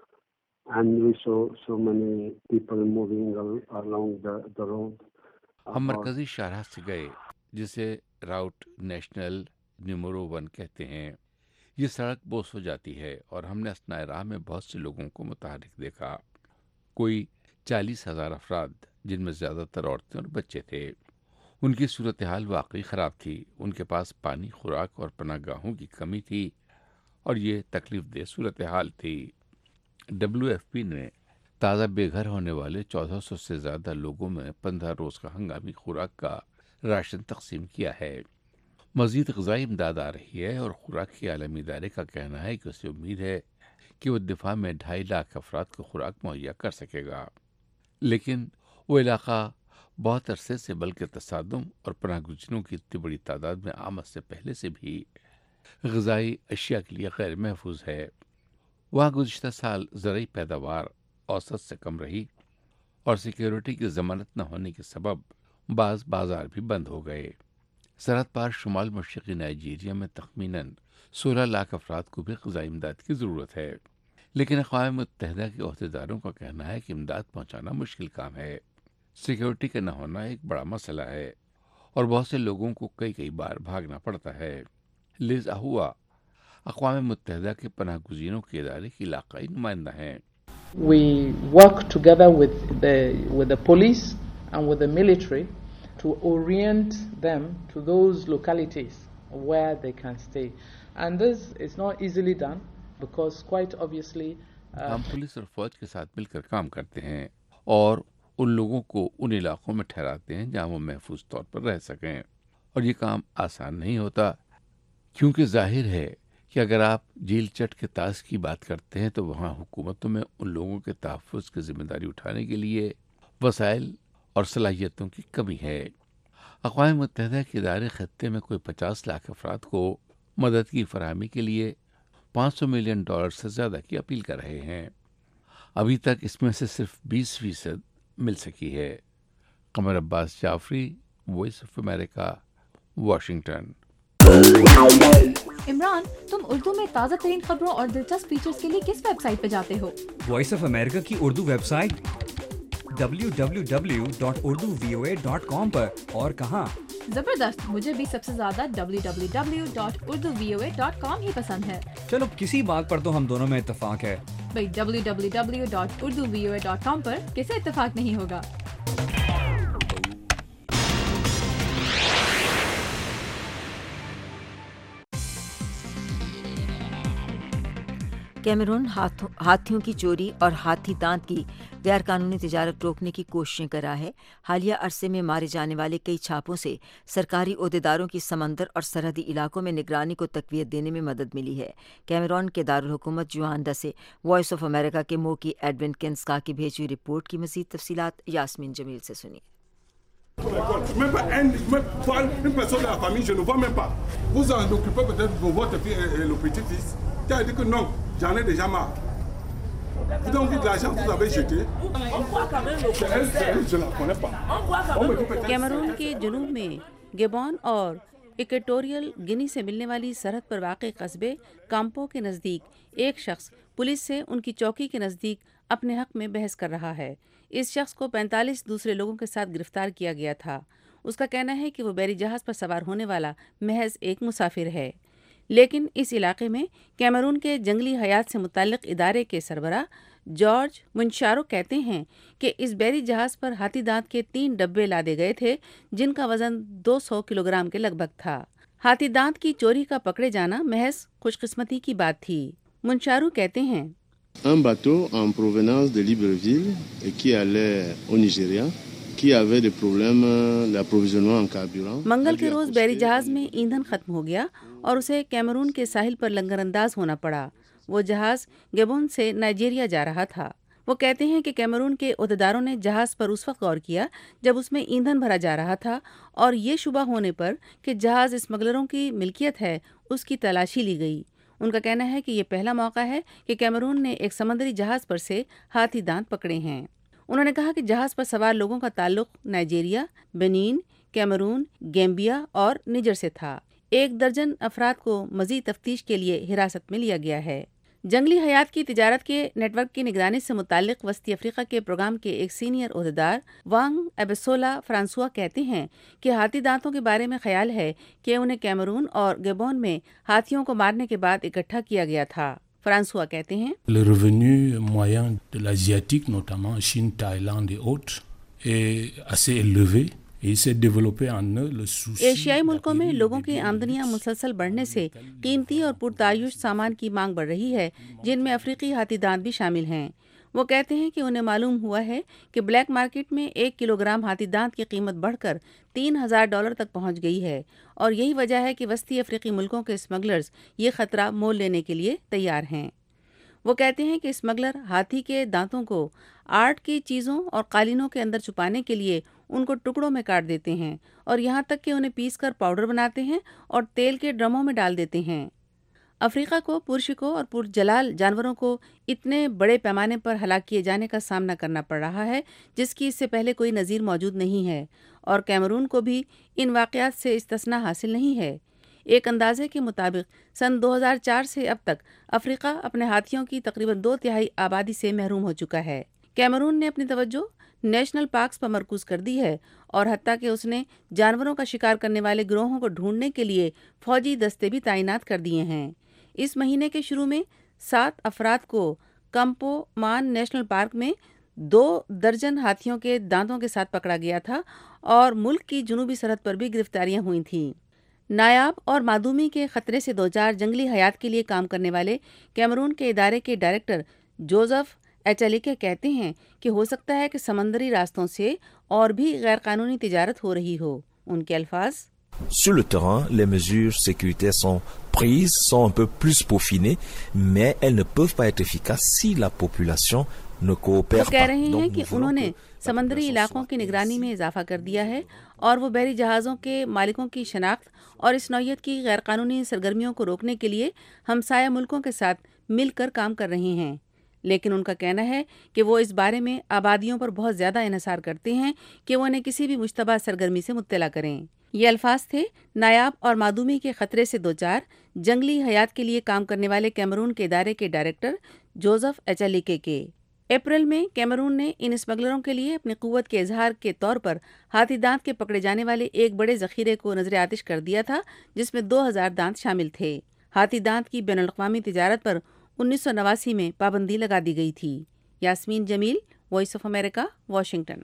and we saw so many people moving al- along the the road. ہم مرکزی شاہراہ سے گئے جسے route national number one کہتے ہیں۔ یہ سڑک بوس ہو جاتی ہے اور ہم نے اثناء راہ میں بہت سے لوگوں کو متحرک دیکھا، کوئی چالیس ہزار افراد جن میں زیادہ تر عورتیں اور بچے تھے۔ ان کی صورتحال واقعی خراب تھی، ان کے پاس پانی، خوراک اور پناہ گاہوں کی کمی تھی اور یہ تکلیف دہ صورتحال تھی۔ ڈبلیو ایف پی نے تازہ بے گھر ہونے والے چودہ سو سے زیادہ لوگوں میں پندرہ روز کا ہنگامی خوراک کا راشن تقسیم کیا ہے۔ مزید غذائی امداد آ رہی ہے اور خوراک کے عالمی ادارے کا کہنا ہے کہ اسے امید ہے کہ وہ دفاع میں ڈھائی لاکھ افراد کو خوراک مہیا کر سکے گا، لیکن وہ علاقہ بہت عرصے سے بلکہ تصادم اور پناہ گزینوں کی اتنی بڑی تعداد میں آمد سے پہلے سے بھی غذائی اشیاء کے لیے غیر محفوظ ہے۔ وہاں گزشتہ سال زرعی پیداوار اوسط سے کم رہی اور سیکیورٹی کی ضمانت نہ ہونے کے سبب بعض بازار بھی بند ہو گئے۔ سرحد پار شمال مشرقی نائجیریا میں تخمیناً سولہ لاکھ افراد کو بھی غذائی امداد کی ضرورت ہے، لیکن اقوام متحدہ کے عہدیداروں کا کہنا ہے کہ امداد پہنچانا مشکل کام ہے۔ سیکیورٹی کا نہ ہونا ایک بڑا مسئلہ ہے اور بہت سے لوگوں کو کئی کئی بار بھاگنا پڑتا ہے۔ لیز اہوا اقوام متحدہ کے پناہ گزینوں کے ادارے کی علاقائی نمائندہ ہیں۔ We work together with the with the police and with the military to orient them to those localities where they can stay, and this is not easily done because quite obviously ہم police اور فوج کے ساتھ مل کر کام کرتے ہیں اور ان لوگوں کو ان علاقوں میں ٹھہراتے ہیں جہاں وہ محفوظ طور پر رہ سکیں، اور یہ کام آسان نہیں ہوتا کیونکہ ظاہر ہے کہ اگر آپ جھیل چٹ کے طاس کی بات کرتے ہیں تو وہاں حکومتوں میں ان لوگوں کے تحفظ کی ذمہ داری اٹھانے کے لیے وسائل اور صلاحیتوں کی کمی ہے۔ اقوام متحدہ کے ادارے خطے میں کوئی پچاس لاکھ افراد کو مدد کی فراہمی کے لیے पाँच सौ मिलियन डॉलर से ज़्यादा की अपील कर रहे हैं। अभी तक इसमें से सिर्फ बीस फीसद मिल सकी है। Qamar Abbas Jafri, Voice of America, Washington. Imran, तुम उर्दू में ताज़ा तरीन खबरों और दिलचस्प फीचर्स के लिए किस वेबसाइट पे जाते हो? वॉइस ऑफ अमेरिका की Urdu website W W W dot Urdu V O A dot com पर। और कहाँ? जबरदस्त, मुझे भी सबसे ज्यादा W W W dot Urdu V O A dot com ही पसंद है। चलो किसी बात पर तो हम दोनों में इत्तेफाक है। भाई W W W dot Urdu V O A dot com पर किसे इत्तेफाक नहीं होगा। कैमरून हाथियों की चोरी और हाथी दांत की गैरकानूनी तिजारत रोकने की कोशिशें कर रहा है। हालिया अरसे में मारे जाने वाले कई छापों से सरकारी ओहदेदारों की समंदर और सरहदी इलाकों में निगरानी को तकवीत देने में मदद मिली है। कैमरून के दारुल हुकूमत जुआंडा से वॉइस ऑफ अमेरिका के मोकी एडविन किन्सका की भेजी हुई रिपोर्ट की मज़ीद तफसीलात यास्मीन जमील से सुनिए। Même pas un, même pas une personne de la famille, je ne vois même pas. Vous en occupez peut-être pour votre fille et, et le petit-fils qui a dit que non, j'en ai déjà marre. Vous avez de l'argent que vous avez jeté. Je ne la connais pas. Cameroon के जुनूब में Gabon और Equatorial Guinea से मिलने वाली सरहद पर वाक़ कस्बे काम्पो के नज़दीक एक शख्स पुलिस से उनकी चौकी के नज़दीक अपने हक़ में बहस कर रहा है। इस शख्स को पैंतालीस दूसरे लोगों के साथ गिरफ्तार किया गया था। उसका कहना है कि वो बैरी जहाज़ पर सवार होने वाला महज एक मुसाफिर है। लेकिन इस इलाके में कैमरून के जंगली हयात से मुतल्लिक़ इदारे के सरबरा जॉर्ज मुंशारो कहते हैं कि इस बैरी जहाज़ पर हाथी दांत के तीन डब्बे लादे गए थे जिनका वज़न दो सौ किलोग्राम के लगभग था। हाथी दांत की चोरी का पकड़े जाना महज खुशकिस्मती की बात थी। मुंशारो कहते हैं, Un bateau en provenance de Libreville et qui allait au Nigeria, qui avait des problèmes d'approvisionnement en carburant. मंगल के रोज बैरी जहाज में ईंधन खत्म हो गया और उसे कैमरून के साहिल पर लंगरअंदाज होना पड़ा। वो जहाज गेबोन से नाइजीरिया जा रहा था। वो कहते हैं कि कैमरून के ओहदेदारों ने जहाज पर उस वक्त गौर किया जब उसमें ईंधन भरा जा रहा था और ये शुबा होने पर कि जहाज स्मगलरों की मिल्कियत है उसकी तलाशी ली गई। उनका कहना है कि ये पहला मौका है कि कैमरून ने एक समुद्री जहाज पर से हाथी दांत पकड़े हैं। उन्होंने कहा कि जहाज पर सवार लोगों का ताल्लुक नाइजीरिया, बेनीन, कैमरून, गैम्बिया और निजर से था। एक दर्जन अफराद को मजीद तफ्तीश के लिए हिरासत में लिया गया है। जंगली हयात की तिजारत के नेटवर्क की निगरानी से मुताल्लिक वस्ती अफ्रीका के प्रोग्राम के एक सीनियर ओहदेदार वांग एबेसोला फ्रांसुआ कहते हैं कि हाथी दांतों के बारे में ख्याल है कि उन्हें कैमरून और गेबोन में हाथियों को मारने के बाद इकट्ठा किया गया था। फ्रांसुआ कहते हैं, Le revenu moyen de l'asiatique, notamment Chine, Thaïlande et autres, est assez élevé. एशियाई मुल्कों में लोगों की आमदनियां मुसलसल बढ़ने से कीमती और पुरतायुश सामान की मांग बढ़ रही है, जिनमें अफ्रीकी हाथी दांत भी शामिल हैं। वो कहते हैं कि उन्हें मालूम हुआ है कि ब्लैक मार्केट में एक किलोग्राम हाथी दांत की कीमत बढ़कर तीन हजार डॉलर तक पहुंच गई है और यही वजह है कि वस्ती अफ्रीकी मुल्कों के स्मगलर्स ये खतरा मोल लेने के लिए तैयार हैं। वो कहते हैं कि स्मगलर हाथी के दांतों को आर्ट की चीज़ों और कालीनों के अंदर छुपाने के लिए उनको टुकड़ों में काट देते हैं और यहाँ तक कि उन्हें पीसकर पाउडर बनाते हैं और तेल के ड्रमों में डाल देते हैं। अफ्रीका को पुरशिको और पुरजलाल जानवरों को इतने बड़े पैमाने पर हलाक किए जाने का सामना करना पड़ रहा है जिसकी इससे पहले कोई नज़ीर मौजूद नहीं है और कैमरून को भी इन वाक़यात से इस्तिस्ना हासिल नहीं है। एक अंदाजे के मुताबिक सन दो हज़ार चार से अब तक अफ्रीका अपने हाथियों की तकरीबन दो तिहाई आबादी से महरूम हो चुका है। कैमरून ने अपनी तवज्जो नेशनल पार्क्स पर मरकूज कर दी है और हत्ता कि उसने जानवरों का शिकार करने वाले गिरोहों को ढूंढने के लिए फौजी दस्ते भी तैनात कर दिए हैं। इस महीने के शुरू में सात अफराद को कंपो मान नेशनल पार्क में दो दर्जन हाथियों के दांतों के साथ पकड़ा गया था और मुल्क की जुनूबी सरहद पर भी गिरफ्तारियां हुई थीं। नायाब और मादूमी के खतरे से दो चार जंगली हयात के लिए काम करने वाले कैमरून के इदारे के डायरेक्टर जोसेफ एचलिके कहते हैं कि हो सकता है कि समंदरी रास्तों से और भी गैरकानूनी तिजारत हो रही हो। उनके अल्फाज, Sur le terrain, les mesures sécuritaires sont prises, sont un peu plus peaufinées, mais elles ne peuvent pas être efficaces si la population ne coopèrent وہ کہہ pas. رہے ہیں Donc کہ nous انہوں voulons نے que سمندری علاقوں کی نگرانی میں اضافہ کر دیا ہے اور وہ بحری جہازوں کے مالکوں کی شناخت اور اس نوعیت کی غیر قانونی سرگرمیوں کو روکنے کے لیے ہمسایہ ملکوں کے ساتھ مل کر کام کر رہے ہیں، لیکن ان کا کہنا ہے کہ وہ اس بارے میں آبادیوں پر بہت زیادہ انحصار کرتے ہیں کہ وہ انہیں کسی بھی مشتبہ سرگرمی سے مطلع کریں۔ یہ الفاظ تھے نایاب اور معدومی کے خطرے سے دوچار جنگلی حیات کے لیے کام کرنے والے کیمرون کے ادارے کے ڈائریکٹر جوزف ایچالیکے کے۔ اپریل میں کیمرون نے ان اسمگلروں کے لیے اپنی قوت کے اظہار کے طور پر ہاتھی دانت کے پکڑے جانے والے ایک بڑے ذخیرے کو نظر آتش کر دیا تھا، جس میں دو ہزار دانت شامل تھے۔ ہاتھی دانت کی بین الاقوامی تجارت پر انیس سو نواسی میں پابندی لگا دی گئی تھی۔ Yasmin Jamil, voice of America, Washington.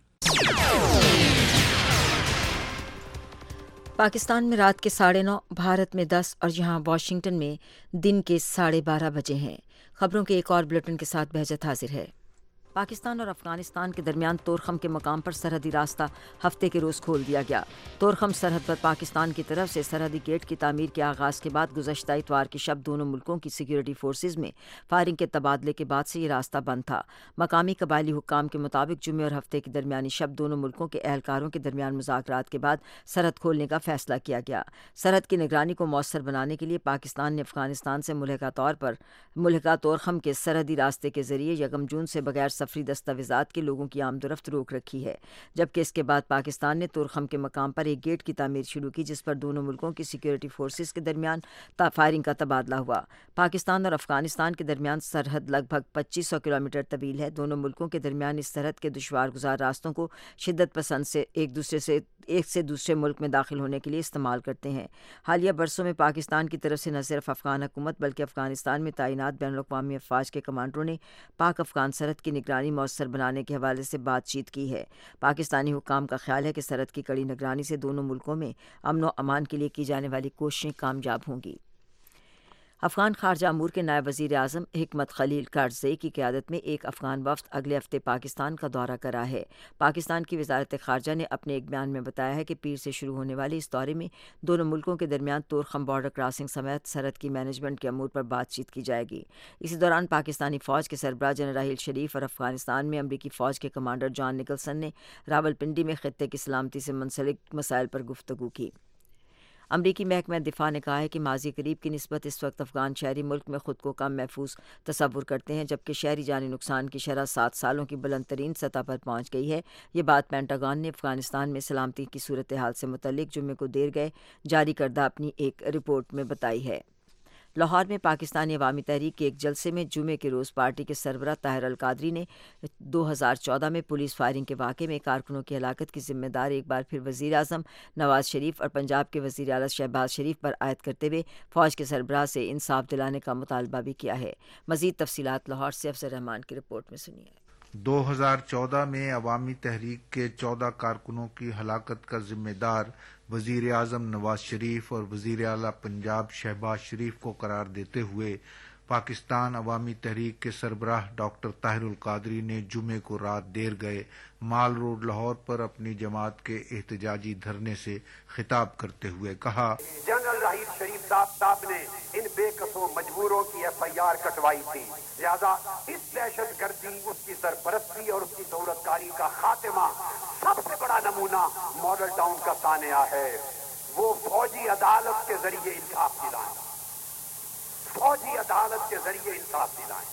Pakistan میں رات کے ساڑھے نو، بھارت میں دس اور یہاں واشنگٹن میں دن کے ساڑھے بارہ بجے ہیں۔ خبروں کے ایک اور بلیٹن کے ساتھ بہجت حاضر ہے۔ پاکستان اور افغانستان کے درمیان طورخم کے مقام پر سرحدی راستہ ہفتے کے روز کھول دیا گیا۔ طورخم سرحد پر پاکستان کی طرف سے سرحدی گیٹ کی تعمیر کے آغاز کے بعد گزشتہ اتوار کی شب دونوں ملکوں کی سیکورٹی فورسز میں فائرنگ کے تبادلے کے بعد سے یہ راستہ بند تھا۔ مقامی قبائلی حکام کے مطابق جمعے اور ہفتے کی درمیانی شب دونوں ملکوں کے اہلکاروں کے درمیان مذاکرات کے بعد سرحد کھولنے کا فیصلہ کیا گیا۔ سرحد کی نگرانی کو مؤثر بنانے کے لیے پاکستان نے افغانستان سے ملحقہ طور پر ملحقہ طورخم کے سرحدی راستے کے ذریعے یکم جون سے بغیر سفری دستاویزات کے لوگوں کی آمد و رفت روک رکھی ہے، جبکہ اس کے بعد پاکستان نے طورخم کے مقام پر ایک گیٹ کی تعمیر شروع کی جس پر دونوں ملکوں کی سیکورٹی فورسز کے درمیان فائرنگ کا تبادلہ ہوا۔ پاکستان اور افغانستان کے درمیان سرحد لگ بھگ پچیس سو کلومیٹر طویل ہے۔ دونوں ملکوں کے درمیان اس سرحد کے دشوار گزار راستوں کو شدت پسند سے ایک دوسرے سے ایک سے دوسرے ملک میں داخل ہونے کے لیے استعمال کرتے ہیں۔ حالیہ برسوں میں پاکستان کی طرف سے نہ صرف افغان حکومت بلکہ افغانستان میں تعینات بین الاقوامی افواج کے کمانڈروں نے پاک افغان سرحد کی نگرانی مؤثر بنانے کے حوالے سے بات چیت کی ہے۔ پاکستانی حکام کا خیال ہے کہ سرحد کی کڑی نگرانی سے دونوں ملکوں میں امن و امان کے لیے کی جانے والی کوششیں کامیاب ہوں گی۔ افغان خارجہ امور کے نائب وزیر اعظم حکمت خلیل کارزئی کی قیادت میں ایک افغان وفد اگلے ہفتے پاکستان کا دورہ کرا ہے۔ پاکستان کی وزارت خارجہ نے اپنے ایک بیان میں بتایا ہے کہ پیر سے شروع ہونے والے اس دورے میں دونوں ملکوں کے درمیان طورخم بارڈر کراسنگ سمیت سرحد کی مینجمنٹ کے امور پر بات چیت کی جائے گی۔ اسی دوران پاکستانی فوج کے سربراہ جنرل راحیل شریف اور افغانستان میں امریکی فوج کے کمانڈر جان نکلسن نے راولپنڈی میں خطے کی سلامتی سے منسلک مسائل پر گفتگو کی۔ امریکی محکمہ دفاع نے کہا ہے کہ ماضی قریب کی نسبت اس وقت افغان شہری ملک میں خود کو کم محفوظ تصور کرتے ہیں، جبکہ شہری جانی نقصان کی شرح سات سالوں کی بلند ترین سطح پر پہنچ گئی ہے۔ یہ بات پینٹاگون نے افغانستان میں سلامتی کی صورتحال سے متعلق جمعے کو دیر گئے جاری کردہ اپنی ایک رپورٹ میں بتائی ہے۔ لاہور میں پاکستانی عوامی تحریک کے ایک جلسے میں جمعے کے روز پارٹی کے سربراہ طاہر القادری نے دو ہزار چودہ میں پولیس فائرنگ کے واقعے میں کارکنوں کی ہلاکت کی ذمہ دار ایک بار پھر وزیر اعظم نواز شریف اور پنجاب کے وزیر اعلیٰ شہباز شریف پر عائد کرتے ہوئے فوج کے سربراہ سے انصاف دلانے کا مطالبہ بھی کیا ہے۔ مزید تفصیلات لاہور سے افضل رحمان کی رپورٹ میں سنیے۔ دو ہزار چودہ میں عوامی تحریک کے چودہ کارکنوں کی ہلاکت کا ذمہ دار وزیر اعظم نواز شریف اور وزیر اعلیٰ پنجاب شہباز شریف کو قرار دیتے ہوئے پاکستان عوامی تحریک کے سربراہ ڈاکٹر طاہر القادری نے جمعے کو رات دیر گئے مال روڈ لاہور پر اپنی جماعت کے احتجاجی دھرنے سے خطاب کرتے ہوئے کہا، جنرل راحیل شریف صاحب صاحب نے ان بے قصور مجبوروں کی ایف آئی آر کٹوائی تھی، لہذا اس دہشت گردی، اس کی سرپرستی اور اس کی دولت کاری کا خاتمہ سب سے بڑا نمونہ ماڈل ٹاؤن کا سانحہ ہے۔ وہ فوجی عدالت کے ذریعے انصاف دلائیں، فوجی عدالت کے ذریعے انصاف دلائیں۔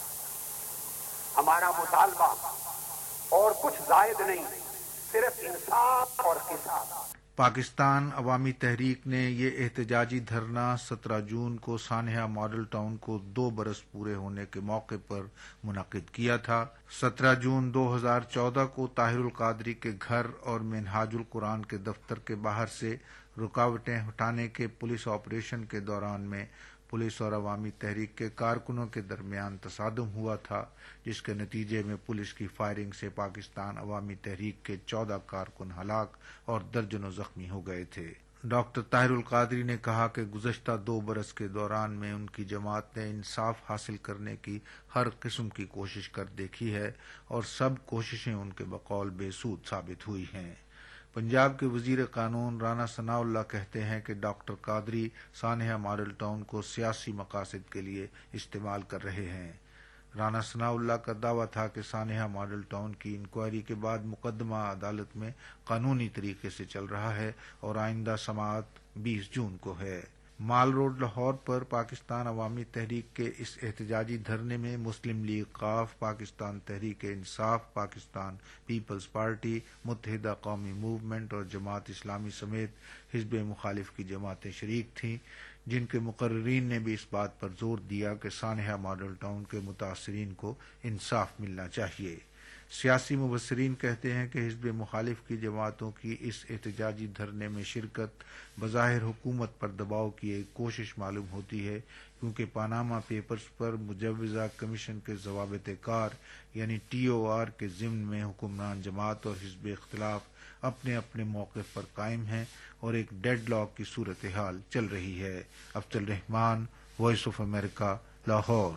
ہمارا مطالبہ اور کچھ زائد نہیں، صرف انصاف اور قصاص۔ پاکستان عوامی تحریک نے یہ احتجاجی دھرنا سترہ جون کو سانحہ ماڈل ٹاؤن کو دو برس پورے ہونے کے موقع پر منعقد کیا تھا۔ سترہ جون دو ہزار چودہ کو طاہر القادری کے گھر اور منہاج القرآن کے دفتر کے باہر سے رکاوٹیں ہٹانے کے پولیس آپریشن کے دوران میں پولیس اور عوامی تحریک کے کارکنوں کے درمیان تصادم ہوا تھا، جس کے نتیجے میں پولیس کی فائرنگ سے پاکستان عوامی تحریک کے چودہ کارکن ہلاک اور درجنوں زخمی ہو گئے تھے۔ ڈاکٹر طاہر القادری نے کہا کہ گزشتہ دو برس کے دوران میں ان کی جماعت نے انصاف حاصل کرنے کی ہر قسم کی کوشش کر دیکھی ہے اور سب کوششیں ان کے بقول بے سود ثابت ہوئی ہیں۔ پنجاب کے وزیر قانون رانا ثناء اللہ کہتے ہیں کہ ڈاکٹر قادری سانحہ ماڈل ٹاؤن کو سیاسی مقاصد کے لیے استعمال کر رہے ہیں۔ رانا ثناء اللہ کا دعویٰ تھا کہ سانحہ ماڈل ٹاؤن کی انکوائری کے بعد مقدمہ عدالت میں قانونی طریقے سے چل رہا ہے اور آئندہ سماعت بیس جون کو ہے۔ مال روڈ لاہور پر پاکستان عوامی تحریک کے اس احتجاجی دھرنے میں مسلم لیگ قاف، پاکستان تحریک انصاف، پاکستان پیپلز پارٹی، متحدہ قومی موومنٹ اور جماعت اسلامی سمیت حزب مخالف کی جماعتیں شریک تھیں، جن کے مقررین نے بھی اس بات پر زور دیا کہ سانحہ ماڈل ٹاؤن کے متاثرین کو انصاف ملنا چاہیے۔ سیاسی مبصرین کہتے ہیں کہ حزب مخالف کی جماعتوں کی اس احتجاجی دھرنے میں شرکت بظاہر حکومت پر دباؤ کی ایک کوشش معلوم ہوتی ہے، کیونکہ پاناما پیپرز پر مجوزہ کمیشن کے ضوابط کار یعنی ٹی او آر کے ضمن میں حکمران جماعت اور حزب اختلاف اپنے اپنے موقف پر قائم ہیں اور ایک ڈیڈ لاک کی صورتحال چل رہی ہے۔ Afzal Rahman, voice of America, Lahore.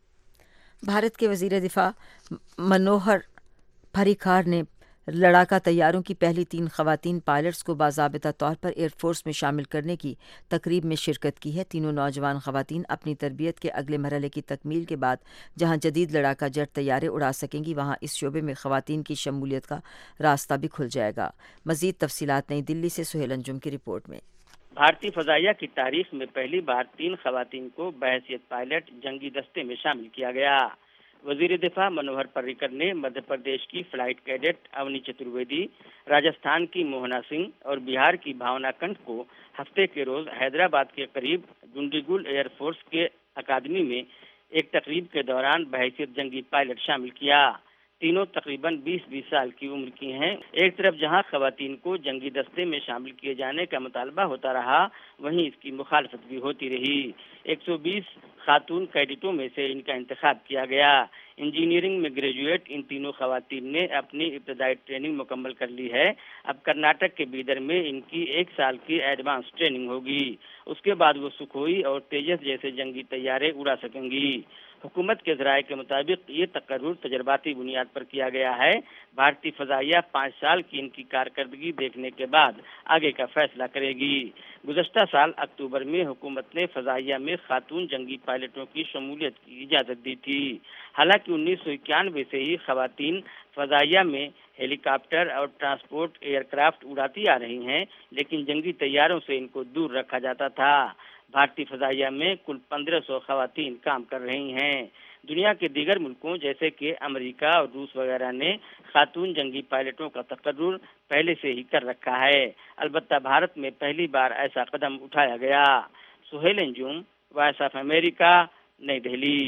Bharat کے وزیر دفاع منوہر پریکار نے لڑاکا طیاروں کی پہلی تین خواتین پائلٹس کو باضابطہ طور پر ایئر فورس میں شامل کرنے کی تقریب میں شرکت کی ہے۔ تینوں نوجوان خواتین اپنی تربیت کے اگلے مرحلے کی تکمیل کے بعد جہاں جدید لڑاکا جیٹ طیارے اڑا سکیں گی، وہاں اس شعبے میں خواتین کی شمولیت کا راستہ بھی کھل جائے گا۔ مزید تفصیلات نئی دلی سے سہیل انجم کی رپورٹ میں۔ بھارتی فضائیہ کی تاریخ میں پہلی بار تین خواتین کو بحیثیت پائلٹ جنگی دستے میں شامل کیا گیا۔ وزیر دفاع منوہر پریکر نے مدھیہ پردیش کی فلائٹ کیڈٹ اونی چترویدی، راجستھان کی موہنا سنگھ اور بہار کی بھاونا کنٹھ کو ہفتے کے روز حیدرآباد کے قریب ڈنڈیگل ایئر فورس کے اکادمی میں ایک تقریب کے دوران بحیثیت جنگی پائلٹ شامل کیا۔ تینوں تقریباً بیس بیس سال کی عمر کی ہیں۔ ایک طرف جہاں خواتین کو جنگی دستے میں شامل کیے جانے کا مطالبہ ہوتا رہا، وہیں اس کی مخالفت بھی ہوتی رہی۔ ایک سو بیس خاتون کیڈٹوں میں سے ان کا انتخاب کیا گیا۔ انجینئرنگ میں گریجویٹ ان تینوں خواتین نے اپنی ابتدائی ٹریننگ مکمل کر لی ہے۔ اب کرناٹک کے بیدر میں ان کی ایک سال کی ایڈوانس ٹریننگ ہوگی۔ اس کے بعد وہ سکھوئی اور تیجس جیسے جنگی طیارے اڑا سکیں گی۔ حکومت کے ذرائع کے مطابق یہ تقرر تجرباتی بنیاد پر کیا گیا ہے۔ بھارتی فضائیہ پانچ سال کی ان کی کارکردگی دیکھنے کے بعد آگے کا فیصلہ کرے گی۔ گزشتہ سال اکتوبر میں حکومت نے فضائیہ میں خاتون جنگی پائلٹوں کی شمولیت کی اجازت دی تھی۔ حالانکہ انیس سو اکیانوے سے ہی خواتین فضائیہ میں ہیلی کاپٹر اور ٹرانسپورٹ ایئر کرافٹ اڑاتی آ رہی ہیں، لیکن جنگی طیاروں سے ان کو دور رکھا جاتا تھا۔ بھارتی فضائیہ میں کل پندرہ سو خواتین کام کر رہی ہیں۔ دنیا کے دیگر ملکوں جیسے کہ امریکہ اور روس وغیرہ نے خاتون جنگی پائلٹوں کا تقرر پہلے سے ہی کر رکھا ہے، البتہ بھارت میں پہلی بار ایسا قدم اٹھایا گیا۔ Sohail Anjum, voice of America, Nai Delhi.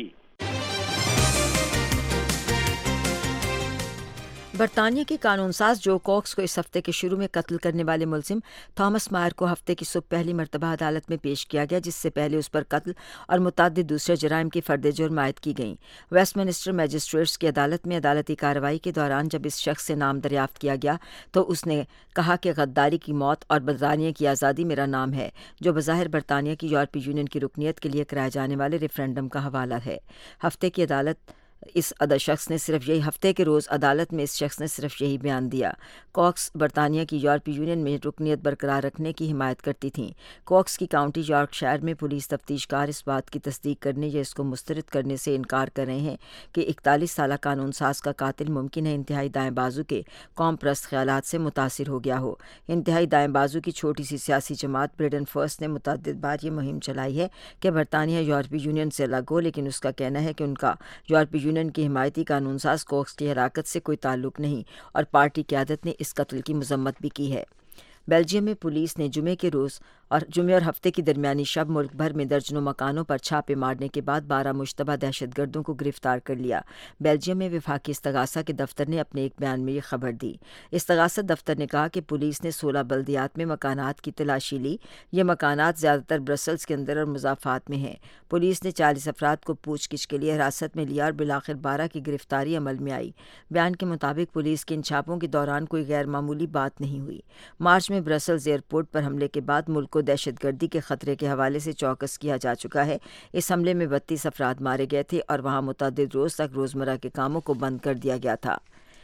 برطانیہ کے قانون ساز جو کوکس کو اس ہفتے کے شروع میں قتل کرنے والے ملزم تھامس مائر کو ہفتے کی صبح پہلی مرتبہ عدالت میں پیش کیا گیا، جس سے پہلے اس پر قتل اور متعدد دوسرے جرائم کی فرد جرم عائد کی گئیں۔ ویسٹ منسٹر میجسٹریٹس کی عدالت میں عدالتی کارروائی کے دوران جب اس شخص سے نام دریافت کیا گیا تو اس نے کہا کہ غداری کی موت اور برطانیہ کی آزادی میرا نام ہے، جو بظاہر برطانیہ کی یورپی یونین کی رکنیت کے لیے کرائے جانے والے ریفرنڈم کا حوالہ ہے۔ ہفتے کی عدالت اس ادا شخص نے صرف یہی ہفتے کے روز عدالت میں اس شخص نے صرف یہی بیان دیا۔ کوکس برطانیہ کی یورپی یونین میں رکنیت برقرار رکھنے کی حمایت کرتی تھیں۔ کوکس کی کاؤنٹی یارک شائر میں پولیس تفتیش کار اس بات کی تصدیق کرنے یا اس کو مسترد کرنے سے انکار کر رہے ہیں کہ اکتالیس سالہ قانون ساز کا قاتل ممکن ہے انتہائی دائیں بازو کے قوم پرست خیالات سے متاثر ہو گیا ہو۔ انتہائی دائیں بازو کی چھوٹی سی سیاسی جماعت بریڈن فرسٹ نے متعدد بار یہ مہم چلائی ہے کہ برطانیہ یورپی یونین سے الگ ہو، لیکن اس کا کہنا ہے کہ ان کا یورپی یونین کی حمایتی قانون ساز کوکس کی ہلاکت سے کوئی تعلق نہیں، اور پارٹی قیادت نے اس قتل کی مذمت بھی کی ہے۔ بیلجیم میں پولیس نے جمعے کے روز اور جمعے اور ہفتے کی درمیانی شب ملک بھر میں درجنوں مکانوں پر چھاپے مارنے کے بعد بارہ مشتبہ دہشت گردوں کو گرفتار کر لیا۔ بیلجیم میں وفاقی استغاثہ کے دفتر نے اپنے ایک بیان میں یہ خبر دی۔ استغاثت دفتر نے کہا کہ پولیس نے سولہ بلدیات میں مکانات کی تلاشی لی۔ یہ مکانات زیادہ تر برسلز کے اندر اور مضافات میں ہیں۔ پولیس نے چالیس افراد کو پوچھ گچھ کے لیے حراست میں لیا اور بالآخر بارہ کی گرفتاری عمل میں آئی۔ بیان کے مطابق پولیس کے ان چھاپوں کے دوران کوئی غیر معمولی بات نہیں ہوئی۔ مارچ میں برسلز ایئرپورٹ پر حملے کے بعد ملک کو دہشت گردی کے خطرے کے حوالے سے چوکس کیا جا چکا ہے۔ اس حملے میں بتیس افراد مارے گئے تھے اور وہاں متعدد روز تک روزمرہ کے کاموں کو بند کر دیا گیا تھا۔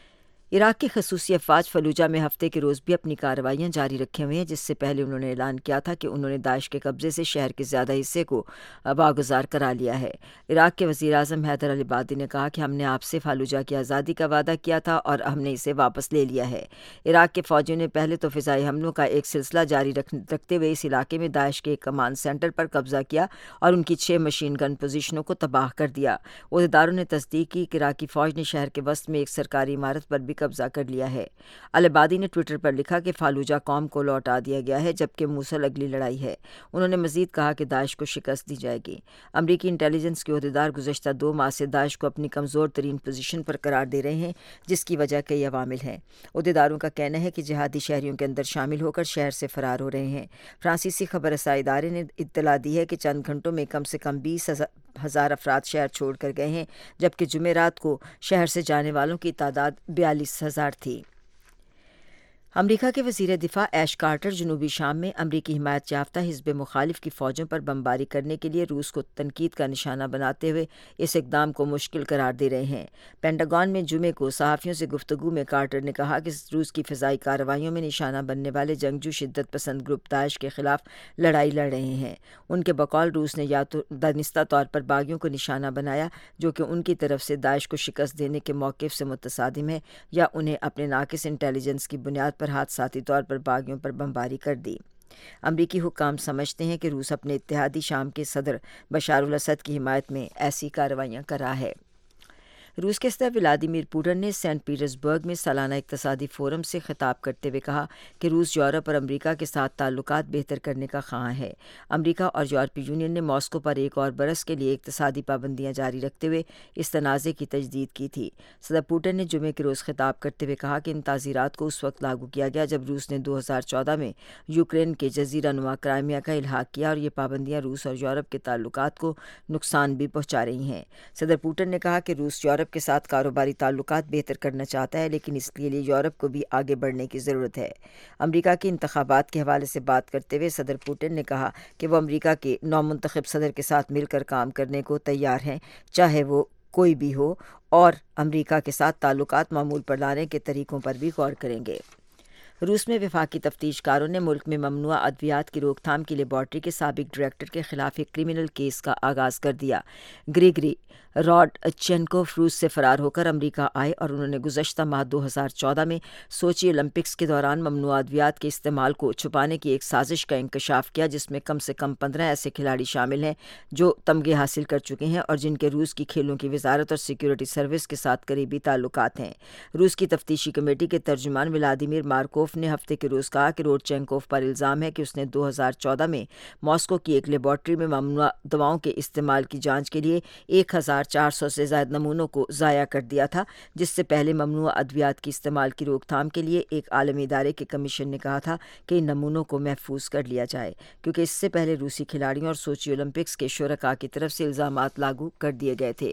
عراق کی خصوصی افواج فلوجہ میں ہفتے کے روز بھی اپنی کارروائیاں جاری رکھے ہوئے ہیں، جس سے پہلے انہوں نے اعلان کیا تھا کہ انہوں نے داعش کے قبضے سے شہر کے زیادہ حصے کو واگزار کرا لیا ہے۔ عراق کے وزیر اعظم حیدر العبادی نے کہا کہ ہم نے آپ سے فلوجہ کی آزادی کا وعدہ کیا تھا اور ہم نے اسے واپس لے لیا ہے۔ عراق کے فوجیوں نے پہلے تو فضائی حملوں کا ایک سلسلہ جاری رکھتے ہوئے اس علاقے میں داعش کے ایک کمانڈ سینٹر پر قبضہ کیا اور ان کی چھ مشین گن پوزیشنوں کو تباہ کر دیا۔ عہدیداروں نے تصدیق کی کہ عراقی فوج نے شہر کے وسط میں ایک سرکاری عمارت پر بھی قبضہ کر لیا ہے۔ العبادی نے ٹویٹر پر لکھا کہ فالوجہ قوم کو لوٹا دیا گیا ہے، جبکہ موصل اگلی لڑائی ہے۔ انہوں نے مزید کہا کہ داعش کو شکست دی جائے گی۔ امریکی انٹیلیجنس کے عہدیدار گزشتہ دو ماہ سے داعش کو اپنی کمزور ترین پوزیشن پر قرار دے رہے ہیں، جس کی وجہ کئی عوامل ہیں۔ عہدیداروں کا کہنا ہے کہ جہادی شہریوں کے اندر شامل ہو کر شہر سے فرار ہو رہے ہیں۔ فرانسیسی خبر رسائی ادارے نے اطلاع دی ہے کہ چند گھنٹوں میں کم سے کم بیس ہزار افراد شہر چھوڑ کر گئے ہیں، جبکہ جمعرات کو شہر سے جانے والوں کی تعداد بیالیس ہزار تھی۔ امریکہ کے وزیر دفاع ایش کارٹر جنوبی شام میں امریکی حمایت یافتہ حزب مخالف کی فوجوں پر بمباری کرنے کے لیے روس کو تنقید کا نشانہ بناتے ہوئے اس اقدام کو مشکل قرار دے رہے ہیں۔ پینٹاگون میں جمعے کو صحافیوں سے گفتگو میں کارٹر نے کہا کہ روس کی فضائی کارروائیوں میں نشانہ بننے والے جنگجو شدت پسند گروپ داعش کے خلاف لڑائی لڑ رہے ہیں۔ ان کے بقول روس نے یا تو دانستہ طور پر باغیوں کو نشانہ بنایا جو کہ ان کی طرف سے داعش کو شکست دینے کے موقف سے متصادم ہے، یا انہیں اپنے ناقص انٹیلیجنس کی بنیاد پر حادثاتی طور پر باغیوں پر بمباری کر دی۔ امریکی حکام سمجھتے ہیں کہ روس اپنے اتحادی شام کے صدر بشار الاسد کی حمایت میں ایسی کارروائیاں کر رہا ہے۔ روس کے صدر ولادیمیر پوٹن نے سینٹ پیٹرزبرگ میں سالانہ اقتصادی فورم سے خطاب کرتے ہوئے کہا کہ روس یورپ اور امریکہ کے ساتھ تعلقات بہتر کرنے کا خواہاں ہے۔ امریکہ اور یورپی یونین نے ماسکو پر ایک اور برس کے لیے اقتصادی پابندیاں جاری رکھتے ہوئے اس تنازع کی تجدید کی تھی۔ صدر پوٹن نے جمعے کے روز خطاب کرتے ہوئے کہا کہ ان تعزیرات کو اس وقت لاگو کیا گیا جب روس نے دو ہزار چودہ میں یوکرین کے جزیرہ نما کرائمیا کا الحاق کیا، اور یہ پابندیاں روس اور یورپ کے تعلقات کو نقصان بھی پہنچا رہی ہیں۔ صدر پوٹن نے کہا کہ روس یورپ کے ساتھ کاروباری تعلقات بہتر کرنا چاہتا ہے، لیکن اس کے لیے یورپ کو بھی آگے بڑھنے کی ضرورت ہے۔ امریکہ کے انتخابات کے حوالے سے بات کرتے ہوئے صدر پوٹن نے کہا کہ وہ امریکہ کے نومنتخب صدر کے ساتھ مل کر کام کرنے کو تیار ہیں، چاہے وہ کوئی بھی ہو، اور امریکہ کے ساتھ تعلقات معمول پر لانے کے طریقوں پر بھی غور کریں گے۔ روس میں وفاقی تفتیش کاروں نے ملک میں ممنوعہ ادویات کی روک تھام کی لیبارٹری کے سابق ڈائریکٹر کے خلاف ایک کرمنل کیس کا آغاز کر دیا۔ گریگری راڈچینکوف روس سے فرار ہو کر امریکہ آئے اور انہوں نے گزشتہ ماہ دو ہزار چودہ میں سوچی اولمپکس کے دوران ممنوع ادویات کے استعمال کو چھپانے کی ایک سازش کا انکشاف کیا، جس میں کم سے کم پندرہ ایسے کھلاڑی شامل ہیں جو تمغے حاصل کر چکے ہیں اور جن کے روس کی کھیلوں کی وزارت اور سیکیورٹی سروس کے ساتھ قریبی تعلقات ہیں۔ روس کی تفتیشی کمیٹی کے ترجمان ولادیمیر مارکوف نے ہفتے کے روز کہا کہ روڈچینکوف پر الزام ہے کہ اس نے دو ہزار چودہ میں ماسکو کی ایک لیبارٹری میں ممنوع دواؤں کے استعمال کی جانچ کے لیے ایک ہزار چار سو سے زائد نمونوں کو ضائع کر دیا تھا، جس سے پہلے ممنوع ادویات کی استعمال کی روک تھام کے لیے ایک عالمی ادارے کے کمیشن نے کہا تھا کہ ان نمونوں کو محفوظ کر لیا جائے، کیونکہ اس سے پہلے روسی کھلاڑیوں اور سوچی اولمپکس کے شرکاء کی طرف سے الزامات لاگو کر دیے گئے تھے۔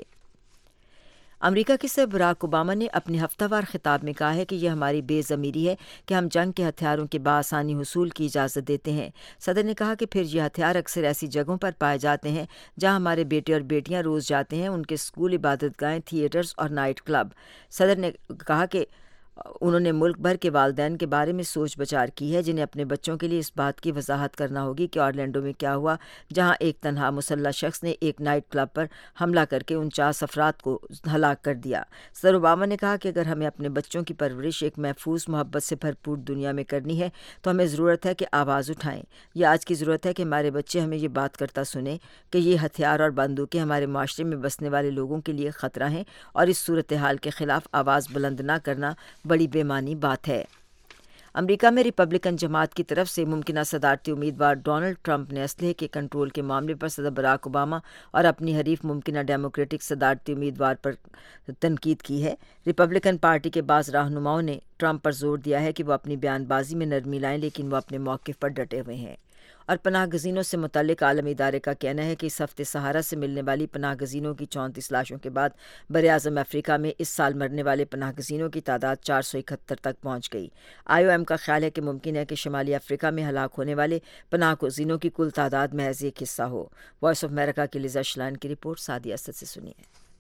امریکہ کے صدر براک اوباما نے اپنے ہفتہ وار خطاب میں کہا ہے کہ یہ ہماری بے ضمیری ہے کہ ہم جنگ کے ہتھیاروں کے بآسانی حصول کی اجازت دیتے ہیں۔ صدر نے کہا کہ پھر یہ ہتھیار اکثر ایسی جگہوں پر پائے جاتے ہیں جہاں ہمارے بیٹے اور بیٹیاں روز جاتے ہیں، ان کے اسکول، عبادت گاہیں، تھیٹرز اور نائٹ کلب۔ صدر نے کہا کہ انہوں نے ملک بھر کے والدین کے بارے میں سوچ بچار کی ہے جنہیں اپنے بچوں کے لیے اس بات کی وضاحت کرنا ہوگی کہ اورلینڈو میں کیا ہوا، جہاں ایک تنہا مسلح شخص نے ایک نائٹ کلب پر حملہ کر کے انچاس افراد کو ہلاک کر دیا۔ صدر اوباما نے کہا کہ اگر ہمیں اپنے بچوں کی پرورش ایک محفوظ، محبت سے بھرپور دنیا میں کرنی ہے تو ہمیں ضرورت ہے کہ آواز اٹھائیں۔ یہ آج کی ضرورت ہے کہ ہمارے بچے ہمیں یہ بات کرتا سنیں کہ یہ ہتھیار اور بندوقیں ہمارے معاشرے میں بسنے والے لوگوں کے لیے خطرہ ہیں، اور اس صورتحال کے خلاف آواز بلند نہ کرنا بڑی بے معنی بات ہے۔ امریکہ میں ریپبلکن جماعت کی طرف سے ممکنہ صدارتی امیدوار ڈونلڈ ٹرمپ نے اسلحے کے کنٹرول کے معاملے پر صدر براک اوباما اور اپنی حریف ممکنہ ڈیموکریٹک صدارتی امیدوار پر تنقید کی ہے۔ ریپبلکن پارٹی کے بعض رہنماؤں نے ٹرمپ پر زور دیا ہے کہ وہ اپنی بیان بازی میں نرمی لائیں، لیکن وہ اپنے موقف پر ڈٹے ہوئے ہیں۔ اور پناہ گزینوں سے متعلق عالمی ادارے کا کہنا ہے کہ اس ہفتے سہارا سے ملنے والی پناہ گزینوں کی چونتیس لاشوں کے بعد براعظم افریقہ میں اس سال مرنے والے پناہ گزینوں کی تعداد چار سو اکہتر تک پہنچ گئی۔ آئی او ایم کا خیال ہے کہ ممکن ہے کہ شمالی افریقہ میں ہلاک ہونے والے پناہ گزینوں کی کل تعداد محض ایک حصہ ہو۔ وائس آف امریکہ کی لیزا شلائن کی رپورٹ سعدیہ اسد سے سنیے۔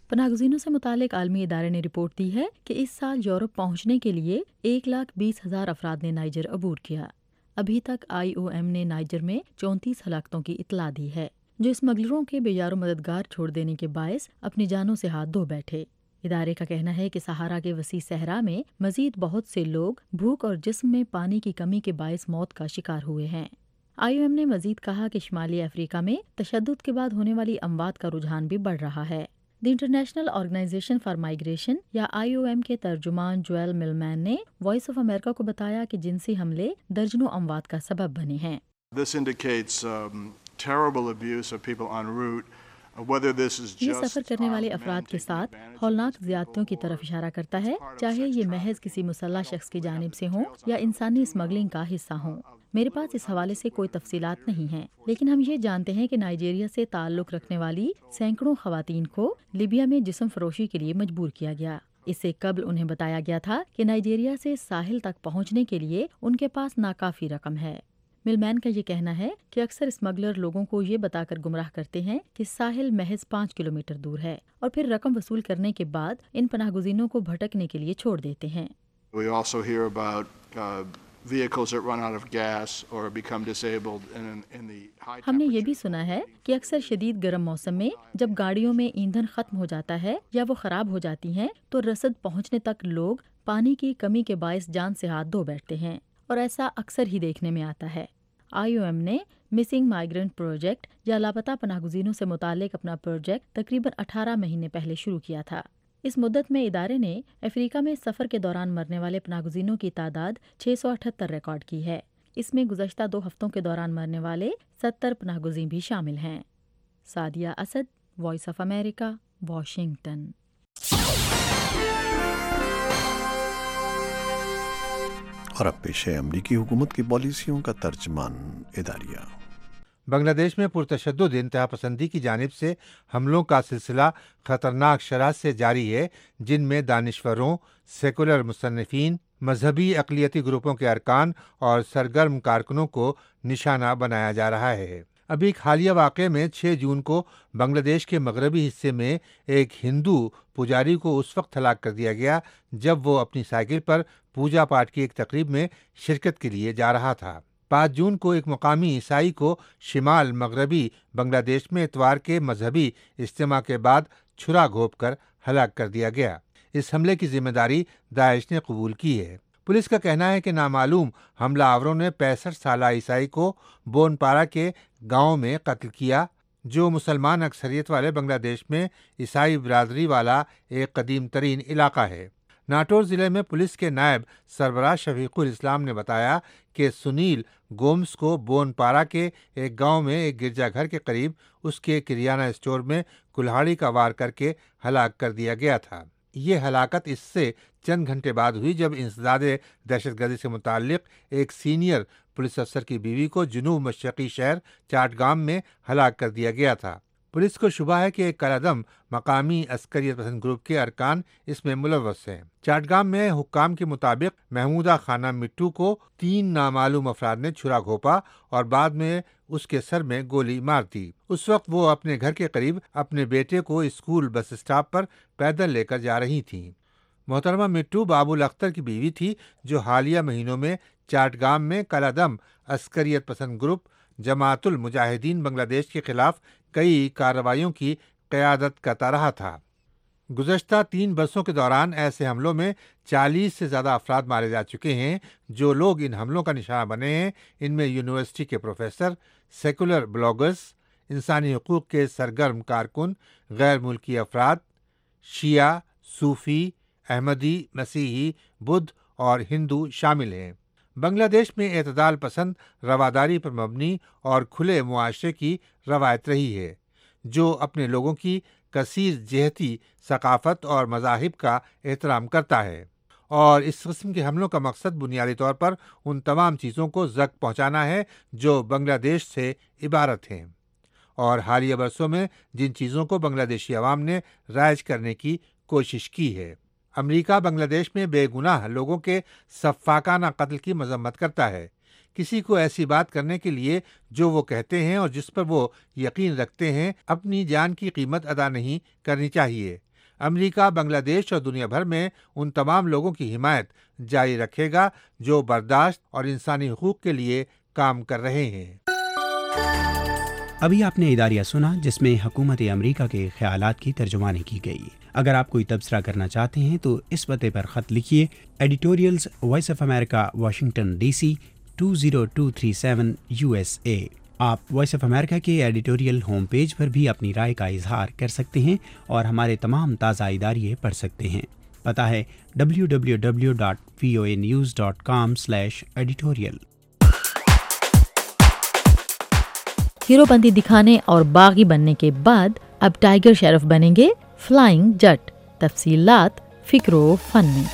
پناہ گزینوں سے متعلق عالمی ادارے نے رپورٹ دی ہے کہ اس سال یورپ پہنچنے کے لیے ایک لاکھ بیس ہزار افراد نے نائجر عبور کیا۔ ابھی تک آئی او ایم نے نائجر میں چونتیس ہلاکتوں کی اطلاع دی ہے، جو اسمگلروں کے بے یار و مددگار چھوڑ دینے کے باعث اپنی جانوں سے ہاتھ دھو بیٹھے۔ ادارے کا کہنا ہے کہ صحارا کے وسیع صحرا میں مزید بہت سے لوگ بھوک اور جسم میں پانی کی کمی کے باعث موت کا شکار ہوئے ہیں۔ آئی او ایم نے مزید کہا کہ شمالی افریقہ میں تشدد کے بعد ہونے والی اموات کا رجحان بھی بڑھ رہا ہے۔ The International Organization for Migration یا آئی او ایم کے ترجمان جویل ملمین نے وائس آف امریکہ کو بتایا کہ جنسی حملے درجنوں اموات کا سبب بنے ہیں۔ This indicates um, terrible abuse of people en route. Whether this is یہ just سفر کرنے والے افراد کے ساتھ ہولناک زیادتیوں کی طرف اشارہ کرتا ہے، چاہے یہ محض کسی مسلح شخص کی جانب سے ہوں یا انسانی اسمگلنگ کا حصہ ہوں۔ میرے پاس اس حوالے سے کوئی تفصیلات نہیں ہیں، لیکن ہم یہ جانتے ہیں کہ نائجیریا سے تعلق رکھنے والی سینکڑوں خواتین کو لیبیا میں جسم فروشی کے لیے مجبور کیا گیا۔ اس سے قبل انہیں بتایا گیا تھا کہ نائجیریا سے ساحل تک پہنچنے کے لیے ان کے پاس ناکافی رقم ہے۔ ملمین کا یہ کہنا ہے کہ اکثر اسمگلر لوگوں کو یہ بتا کر گمراہ کرتے ہیں کہ ساحل محض پانچ کلومیٹر دور ہے، اور پھر رقم وصول کرنے کے بعد ان پناہ گزینوں کو بھٹکنے کے لیے چھوڑ دیتے ہیں۔ We also hear about uh, vehicles that run out of gas or become disabled in, in the high ہم نے یہ بھی سنا ہے کہ اکثر شدید گرم موسم میں جب گاڑیوں میں ایندھن ختم ہو جاتا ہے یا وہ خراب ہو جاتی ہیں تو رسد پہنچنے تک لوگ پانی کی کمی کے باعث جان سے ہاتھ دھو بیٹھتے ہیں، اور ایسا اکثر ہی دیکھنے میں آتا ہے۔ آئی او ایم نے مسنگ مائیگرنٹ پروجیکٹ یا لاپتہ پناہ گزینوں سے متعلق اپنا پروجیکٹ تقریباً اٹھارہ مہینے پہلے شروع کیا تھا۔ اس مدت میں ادارے نے افریقہ میں سفر کے دوران مرنے والے پناہ گزینوں کی تعداد چھ سو اٹھہتر ریکارڈ کی ہے۔ اس میں گزشتہ دو ہفتوں کے دوران مرنے والے ستر پناہ گزین بھی شامل ہیں۔ Sadia Asad, voice of America, Washington. اور اب پیش ہے امریکی حکومت کی پالیسیوں کا ترجمان اداریہ۔ بنگلہ دیش میں پرتشدد انتہا پسندی کی جانب سے حملوں کا سلسلہ خطرناک شرح سے جاری ہے، جن میں دانشوروں، سیکولر مصنفین، مذہبی اقلیتی گروپوں کے ارکان اور سرگرم کارکنوں کو نشانہ بنایا جا رہا ہے۔ ابھی ایک حالیہ واقعے میں چھ جون کو بنگلہ دیش کے مغربی حصے میں ایک ہندو پجاری کو اس وقت ہلاک کر دیا گیا جب وہ اپنی سائیکل پر پوجا پاٹ کی ایک تقریب میں شرکت کے لیے جا رہا تھا۔ پانچ جون کو ایک مقامی عیسائی کو شمال مغربی بنگلہ دیش میں اتوار کے مذہبی اجتماع کے بعد چھرا گھونپ کر ہلاک کر دیا گیا۔ اس حملے کی ذمہ داری داعش نے قبول کی ہے۔ پولیس کا کہنا ہے کہ نامعلوم حملہ آوروں نے پینسٹھ سالہ عیسائی کو بون پارا کے گاؤں میں قتل کیا، جو مسلمان اکثریت والے بنگلہ دیش میں عیسائی برادری والا ایک قدیم ترین علاقہ ہے۔ ناٹور ضلع میں پولیس کے نائب سربراہ شفیق الاسلام نے بتایا کہ سنیل گومز کو بون پارا کے ایک گاؤں میں ایک گرجا گھر کے قریب اس کے کریانہ اسٹور میں کلہاڑی کا وار کر کے ہلاک کر دیا گیا تھا۔ یہ ہلاکت اس سے چند گھنٹے بعد ہوئی جب انسداد دہشت گردی سے متعلق ایک سینئر پولیس افسر کی بیوی کو جنوب مشرقی شہر چاٹگام میں ہلاک کر دیا گیا تھا۔ پولیس کو شبہ ہے کہ ایک کالعدم مقامی عسکریت پسند گروپ کے ارکان اس میں ملوث ہیں۔ چاٹگام میں حکام کے مطابق محمودہ خانہ مٹو کو تین نامعلوم افراد نے چھرا گھونپا اور بعد میں اس کے سر میں گولی مار دی۔ اس وقت وہ اپنے گھر کے قریب اپنے بیٹے کو اسکول بس اسٹاپ پر پیدل لے کر جا رہی تھیں۔ محترمہ مٹو بابول اختر کی بیوی تھی، جو حالیہ مہینوں میں چاٹگام میں کالعدم عسکریت پسند گروپ جماعت المجاہدین بنگلہ دیش کے خلاف کئی کارروائیوں کی قیادت کرتا رہا تھا۔ گزشتہ تین برسوں کے دوران ایسے حملوں میں چالیس سے زیادہ افراد مارے جا چکے ہیں۔ جو لوگ ان حملوں کا نشانہ بنے ہیں ان میں یونیورسٹی کے پروفیسر، سیکولر بلاگرز، انسانی حقوق کے سرگرم کارکن، غیر ملکی افراد، شیعہ، صوفی، احمدی، مسیحی، بدھ اور ہندو شامل ہیں۔ بنگلہ دیش میں اعتدال پسند، رواداری پر مبنی اور کھلے معاشرے کی روایت رہی ہے، جو اپنے لوگوں کی کثیر جہتی ثقافت اور مذاہب کا احترام کرتا ہے، اور اس قسم کے حملوں کا مقصد بنیادی طور پر ان تمام چیزوں کو زک پہنچانا ہے جو بنگلہ دیش سے عبارت ہیں، اور حالیہ برسوں میں جن چیزوں کو بنگلہ دیشی عوام نے رائج کرنے کی کوشش کی ہے۔ امریکہ بنگلہ دیش میں بے گناہ لوگوں کے سفاکانہ قتل کی مذمت کرتا ہے۔ کسی کو ایسی بات کرنے کے لیے جو وہ کہتے ہیں اور جس پر وہ یقین رکھتے ہیں اپنی جان کی قیمت ادا نہیں کرنی چاہیے۔ अमेरिका, बांग्लादेश और दुनिया भर में उन तमाम लोगों की हिमायत जारी रखेगा जो बर्दाश्त और इंसानी हुकूक के लिए काम कर रहे हैं। अभी आपने इदारिया सुना जिसमें हुकूमत अमेरिका के ख्यालात की तर्जुमानी की गई। अगर आप कोई तबसरा करना चाहते हैं तो इस पते पर ख़त लिखिए, editorials, voice of America, Washington DC two zero two three seven USA. आप वॉइस ऑफ अमेरिका के एडिटोरियल होम पेज पर भी अपनी राय का इजहार कर सकते हैं और हमारे तमाम ताज़ा इदारिये पढ़ सकते हैं। पता है W W W dot V O A news dot com slash editorial. Heropanti दिखाने और बागी बनने के बाद अब टाइगर शेरिफ बनेंगे फ्लाइंग जट। तफसीलात फिक्रो फन में।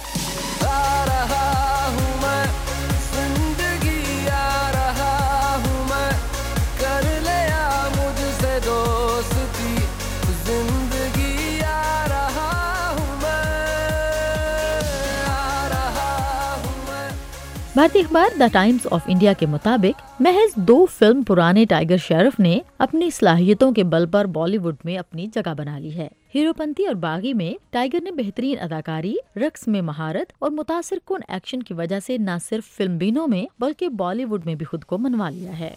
भारतीय अखबार द टाइम्स ऑफ इंडिया के मुताबिक महज दो फिल्म पुराने टाइगर शेरिफ ने अपनी सलाहियतों के बल पर बॉलीवुड में अपनी जगह बना ली है। हीरोपंती और बागी में टाइगर ने बेहतरीन अदाकारी, रक्स में महारत और मुतासिर कुन एक्शन की वजह से न सिर्फ फिल्म बीनों में बल्कि बॉलीवुड में भी खुद को मनवा लिया है।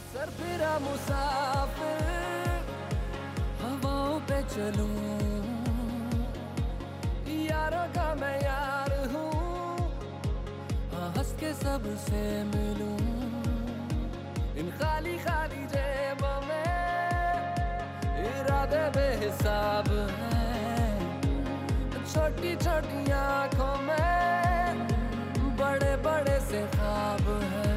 सबसे मिलूं इन खाली खाली जेबों में, इरादे बेहिसाब हैं छोटी छोटी आंखों में, बड़े बड़े से ख्वाब हैं,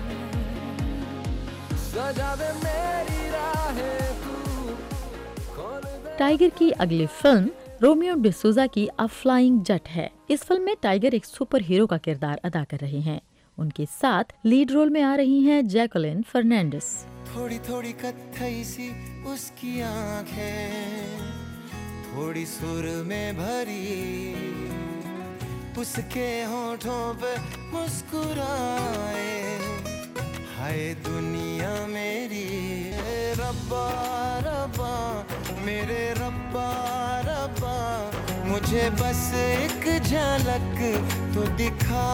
सजा दे मेरी राहें तू खोल दे। टाइगर की अगली फिल्म रोमियो डिसूजा की अ फ्लाइंग जट है। इस फिल्म में टाइगर एक सुपर हीरो का किरदार अदा कर रहे हैं। उनके साथ लीड रोल में आ रही हैं जैकलिन फर्नांडिस। थोड़ी थोड़ी कत्थई सी उसकी आंखें, थोड़ी सुर में भरी, उसके होठों पे मुस्कुराए, हाय दुनिया मेरी, रब्बा रब्बा मेरे रब्बा रब्बा, मुझे बस एक झलक तो दिखा।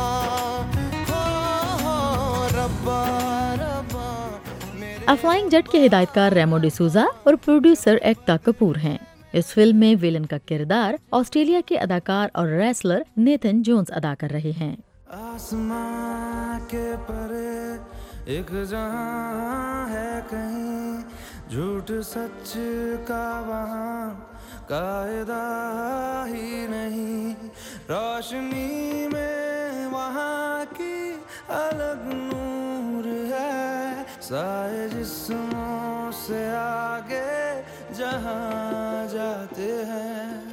अ फ्लाइंग जट के हिदायतकार रेमो डिसूजा और प्रोड्यूसर एकता कपूर हैं। इस फिल्म में विलन का किरदार ऑस्ट्रेलिया के अदाकार और रेसलर नेथन जोन्स अदा कर रहे हैं। आसमां के परे एक जहां है कहीं, झूठ सच का वहां कायदा ही नहीं, रोशनी में वहां की अलग नूर है, साए जिस्मों से आगे जहां जाते हैं,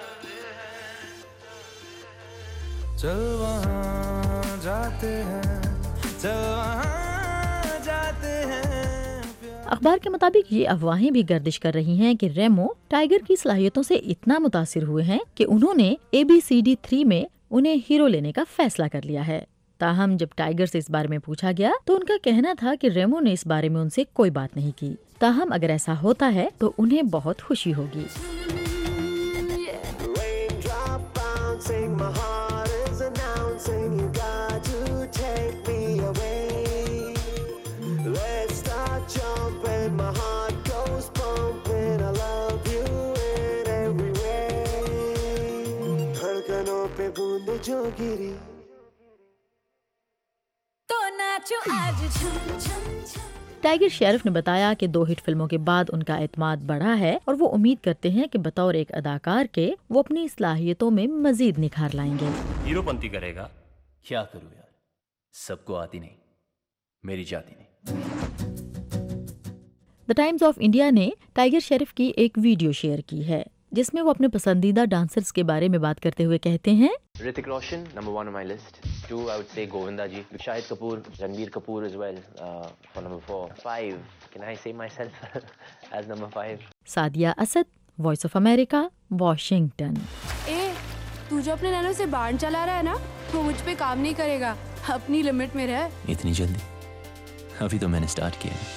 चल वहां जाते हैं, चल वहां जाते हैं। अखबार के मुताबिक ये अफवाहें भी गर्दिश कर रही हैं कि रेमो टाइगर की सलाहियतों से इतना मुतासिर हुए हैं कि उन्होंने A B C D three में उन्हें हीरो लेने का फैसला कर लिया है। ताहम जब टाइगर से इस बारे में पूछा गया तो उनका कहना था कि रेमो ने इस बारे में उनसे कोई बात नहीं की। ताहम अगर ऐसा होता है तो उन्हें बहुत खुशी होगी। जो गिरी तो नाचो आज झूम झूम झूम। टाइगर शेरिफ ने बताया कि दो हिट फिल्मों के बाद उनका एतमाद बढ़ा है और वो उम्मीद करते हैं कि बतौर एक अदाकार के वो अपनी सलाहियतों में मजीद निखार लाएंगे। हीरोपंती करेगा, क्या करूँ यार, सबको आती नहीं, मेरी जाती नहीं। द टाइम्स ऑफ इंडिया ने टाइगर शेरिफ की एक वीडियो शेयर की है जिसमें वो अपने पसंदीदा डांसर्स के बारे में बात करते हुए कहते हैं, Hrithik Roshan number one on my list, two I would say Govinda ji, Shahid Kapoor, Ranbir Kapoor as well for number four, five can I say myself as number five, Sadia Asad, voice of America, Washington. ए, तू जो अपने नैनो से बाण चला रहा है ना, वो मुझ पे काम नहीं करेगा, अपनी लिमिट में रह। इतनी जल्दी? अभी तो मैंने स्टार्ट किया है।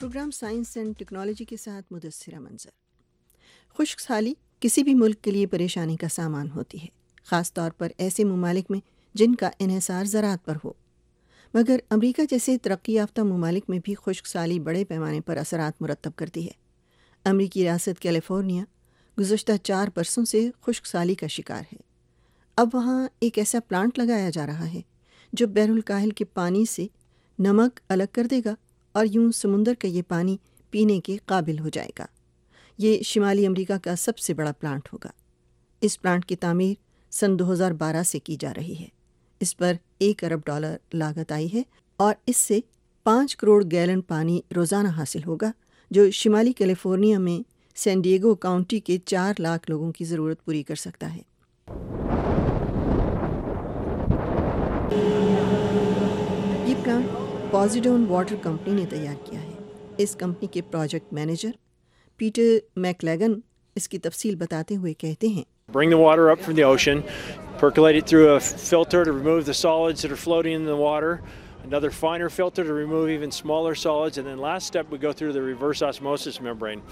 پروگرام سائنس اینڈ ٹیکنالوجی کے ساتھ مدثرہ منظر۔ خشک سالی کسی بھی ملک کے لیے پریشانی کا سامان ہوتی ہے، خاص طور پر ایسے ممالک میں جن کا انحصار زراعت پر ہو، مگر امریکہ جیسے ترقی یافتہ ممالک میں بھی خشک سالی بڑے پیمانے پر اثرات مرتب کرتی ہے۔ امریکی ریاست کیلیفورنیا گزشتہ چار برسوں سے خشک سالی کا شکار ہے۔ اب وہاں ایک ایسا پلانٹ لگایا جا رہا ہے جو بحر الکاہل کے پانی سے نمک الگ کر دے گا اور یوں سمندر کا یہ پانی پینے کے قابل ہو جائے گا۔ یہ شمالی امریکہ کا سب سے بڑا پلانٹ ہوگا۔ اس پلانٹ کی تعمیر سن دو ہزار بارہ سے کی جا رہی ہے۔ اس پر ایک ارب ڈالر لاگت آئی ہے اور اس سے پانچ کروڑ گیلن پانی روزانہ حاصل ہوگا، جو شمالی کیلیفورنیا میں سین ڈیگو کاؤنٹی کے چار لاکھ لوگوں کی ضرورت پوری کر سکتا ہے۔ یہ پلانٹ پوزیڈون واٹر کمپنی نے تیار کیا ہے۔ اس کمپنی کے project manager Peter McLagan اس کی تفصیل بتاتے ہوئے کہتے ہیں، Bring the water up from the ocean, percolate it through a filter to remove the solids that are floating in the water, another finer filter to remove even smaller solids, and then last step we go through the reverse osmosis membrane.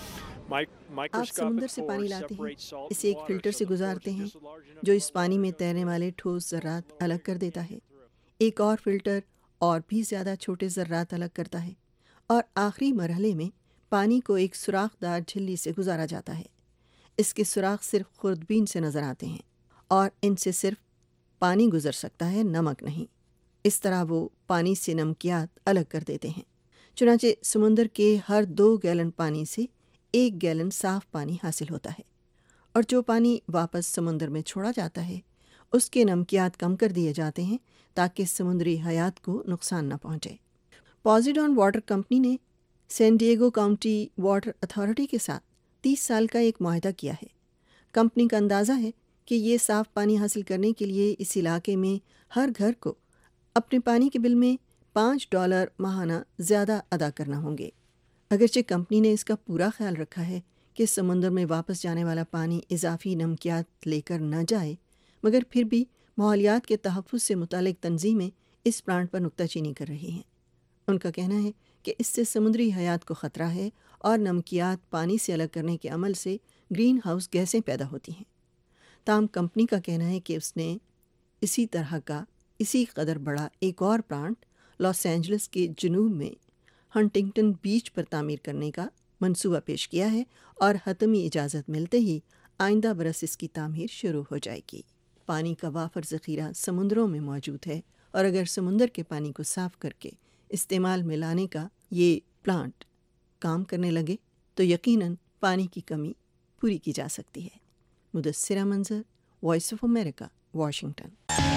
آپ سمندر سے پانی لاتے ہیں، اسے ایک filter سے گزارتے ہیں جو اس پانی میں تیرنے والے ٹھوس ذرات الگ کر دیتا ہے، ایک اور فلٹر اور بھی زیادہ چھوٹے ذرات الگ کرتا ہے، اور آخری مرحلے میں پانی کو ایک سوراخ دار جھلی سے گزارا جاتا ہے۔ اس کے سوراخ صرف خوردبین سے نظر آتے ہیں اور ان سے صرف پانی گزر سکتا ہے، نمک نہیں۔ اس طرح وہ پانی سے نمکیات الگ کر دیتے ہیں۔ چنانچہ سمندر کے ہر دو گیلن پانی سے ایک گیلن صاف پانی حاصل ہوتا ہے، اور جو پانی واپس سمندر میں چھوڑا جاتا ہے اس کے نمکیات کم کر دیے جاتے ہیں تاکہ سمندری حیات کو نقصان نہ پہنچے۔ پوزیڈون واٹر کمپنی نے San Diego County Water Authority کے ساتھ تیس سال کا ایک معاہدہ کیا ہے۔ کمپنی کا اندازہ ہے کہ یہ صاف پانی حاصل کرنے کے لیے اس علاقے میں ہر گھر کو اپنے پانی کے بل میں پانچ ڈالر ماہانہ زیادہ ادا کرنا ہوں گے۔ اگرچہ کمپنی نے اس کا پورا خیال رکھا ہے کہ سمندر میں واپس جانے والا پانی اضافی نمکیات لے کر نہ جائے، مگر پھر بھی ماحولیات کے تحفظ سے متعلق تنظیمیں اس پلانٹ پر نکتہ چینی کر رہی ہیں۔ ان کا کہنا ہے کہ اس سے سمندری حیات کو خطرہ ہے اور نمکیات پانی سے الگ کرنے کے عمل سے گرین ہاؤس گیسیں پیدا ہوتی ہیں۔ تاہم کمپنی کا کہنا ہے کہ اس نے اسی طرح کا اسی قدر بڑا ایک اور پلانٹ لاس اینجلس کے جنوب میں ہنٹنگٹن بیچ پر تعمیر کرنے کا منصوبہ پیش کیا ہے، اور حتمی اجازت ملتے ہی آئندہ برس اس کی تعمیر شروع ہو جائے گی۔ پانی کا وافر ذخیرہ سمندروں میں موجود ہے، اور اگر سمندر کے پانی کو صاف کر کے استعمال میں لانے کا یہ پلانٹ کام کرنے لگے تو یقیناً پانی کی کمی پوری کی جا سکتی ہے۔ Mudassira Manzar, voice of America, Washington.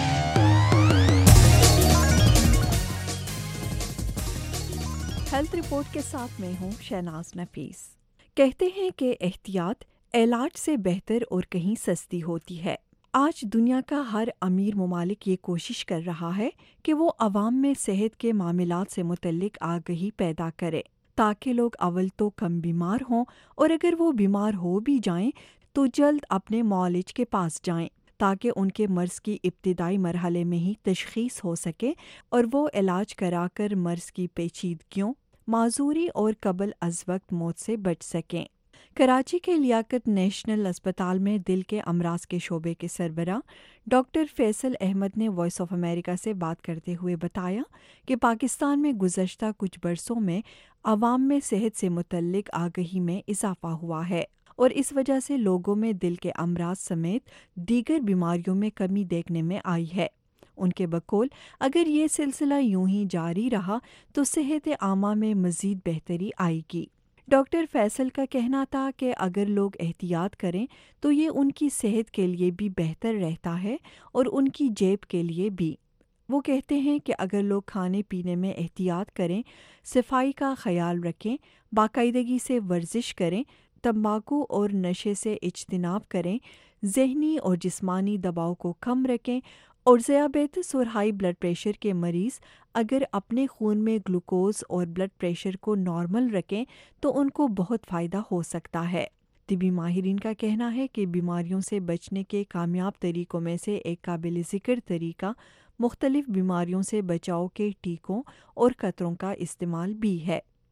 Health report کے ساتھ میں ہوں شہناز نفیس۔ کہتے ہیں کہ احتیاط علاج سے بہتر اور کہیں سستی ہوتی ہے۔ آج دنیا کا ہر امیر ممالک یہ کوشش کر رہا ہے کہ وہ عوام میں صحت کے معاملات سے متعلق آگہی پیدا کرے تاکہ لوگ اول تو کم بیمار ہوں، اور اگر وہ بیمار ہو بھی جائیں تو جلد اپنے معالج کے پاس جائیں تاکہ ان کے مرض کی ابتدائی مرحلے میں ہی تشخیص ہو سکے اور وہ علاج کرا کر مرض کی پیچیدگیوں، معذوری اور قبل از وقت موت سے بچ سکیں۔ کراچی کے لیاقت نیشنل اسپتال میں دل کے امراض کے شعبے کے سربراہ ڈاکٹر فیصل احمد نے وائس آف امریکہ سے بات کرتے ہوئے بتایا کہ پاکستان میں گزشتہ کچھ برسوں میں عوام میں صحت سے متعلق آگہی میں اضافہ ہوا ہے، اور اس وجہ سے لوگوں میں دل کے امراض سمیت دیگر بیماریوں میں کمی دیکھنے میں آئی ہے۔ ان کے بقول اگر یہ سلسلہ یوں ہی جاری رہا تو صحت عامہ میں مزید بہتری آئے گی۔ ڈاکٹر فیصل کا کہنا تھا کہ اگر لوگ احتیاط کریں تو یہ ان کی صحت کے لیے بھی بہتر رہتا ہے اور ان کی جیب کے لیے بھی۔ وہ کہتے ہیں کہ اگر لوگ کھانے پینے میں احتیاط کریں، صفائی کا خیال رکھیں، باقاعدگی سے ورزش کریں، تمباکو اور نشے سے اجتناب کریں، ذہنی اور جسمانی دباؤ کو کم رکھیں، اور ذیابیطس اور ہائی بلڈ پریشر کے مریض اگر اپنے خون میں گلوکوز اور بلڈ پریشر کو نارمل رکھیں تو ان کو بہت فائدہ ہو سکتا ہے۔ طبی ماہرین کا کہنا ہے کہ بیماریوں سے بچنے کے کامیاب طریقوں میں سے ایک قابل ذکر طریقہ مختلف بیماریوں سے بچاؤ کے ٹیکوں اور قطروں کا استعمال بھی ہے۔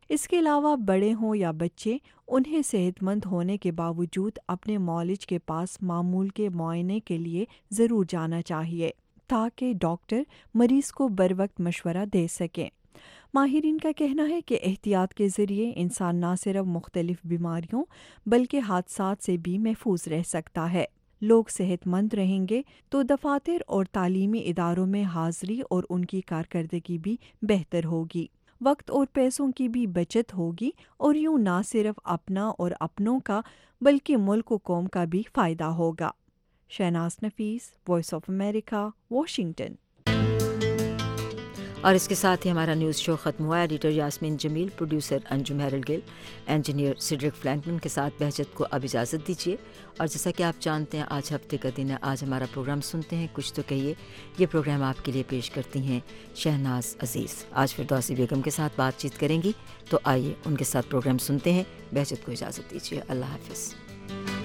اس کے علاوہ بڑے ہوں یا بچے، انہیں صحت مند ہونے کے باوجود اپنے معالج کے پاس معمول کے معائنے کے لیے ضرور جانا چاہیے تاکہ ڈاکٹر مریض کو بروقت مشورہ دے سکیں۔ ماہرین کا کہنا ہے کہ احتیاط کے ذریعے انسان نہ صرف مختلف بیماریوں بلکہ حادثات سے بھی محفوظ رہ سکتا ہے۔ لوگ صحت مند رہیں گے تو دفاتر اور تعلیمی اداروں میں حاضری اور ان کی کارکردگی بھی بہتر ہوگی، وقت اور پیسوں کی بھی بچت ہوگی، اور یوں نہ صرف اپنا اور اپنوں کا بلکہ ملک و قوم کا بھی فائدہ ہوگا۔ Shahnaz Nafees, voice of America, Washington. اور اس کے ساتھ ہی ہمارا نیوز شو ختم ہوا۔ Editor Yasmin Jamil, producer Anjum Heral Gill, engineer Cedric Franklin کے ساتھ بہجت کو اب اجازت دیجیے۔ اور جیسا کہ آپ جانتے ہیں آج ہفتے کا دن ہے، آج ہمارا پروگرام سنتے ہیں کچھ تو کہیے۔ یہ پروگرام آپ کے لیے پیش کرتی ہیں شہناز عزیز۔ آج فردوسی بیگم کے ساتھ بات چیت کریں گی، تو آئیے ان کے ساتھ پروگرام سنتے ہیں۔ بہجت کو اجازت دیجیے، اللہ حافظ۔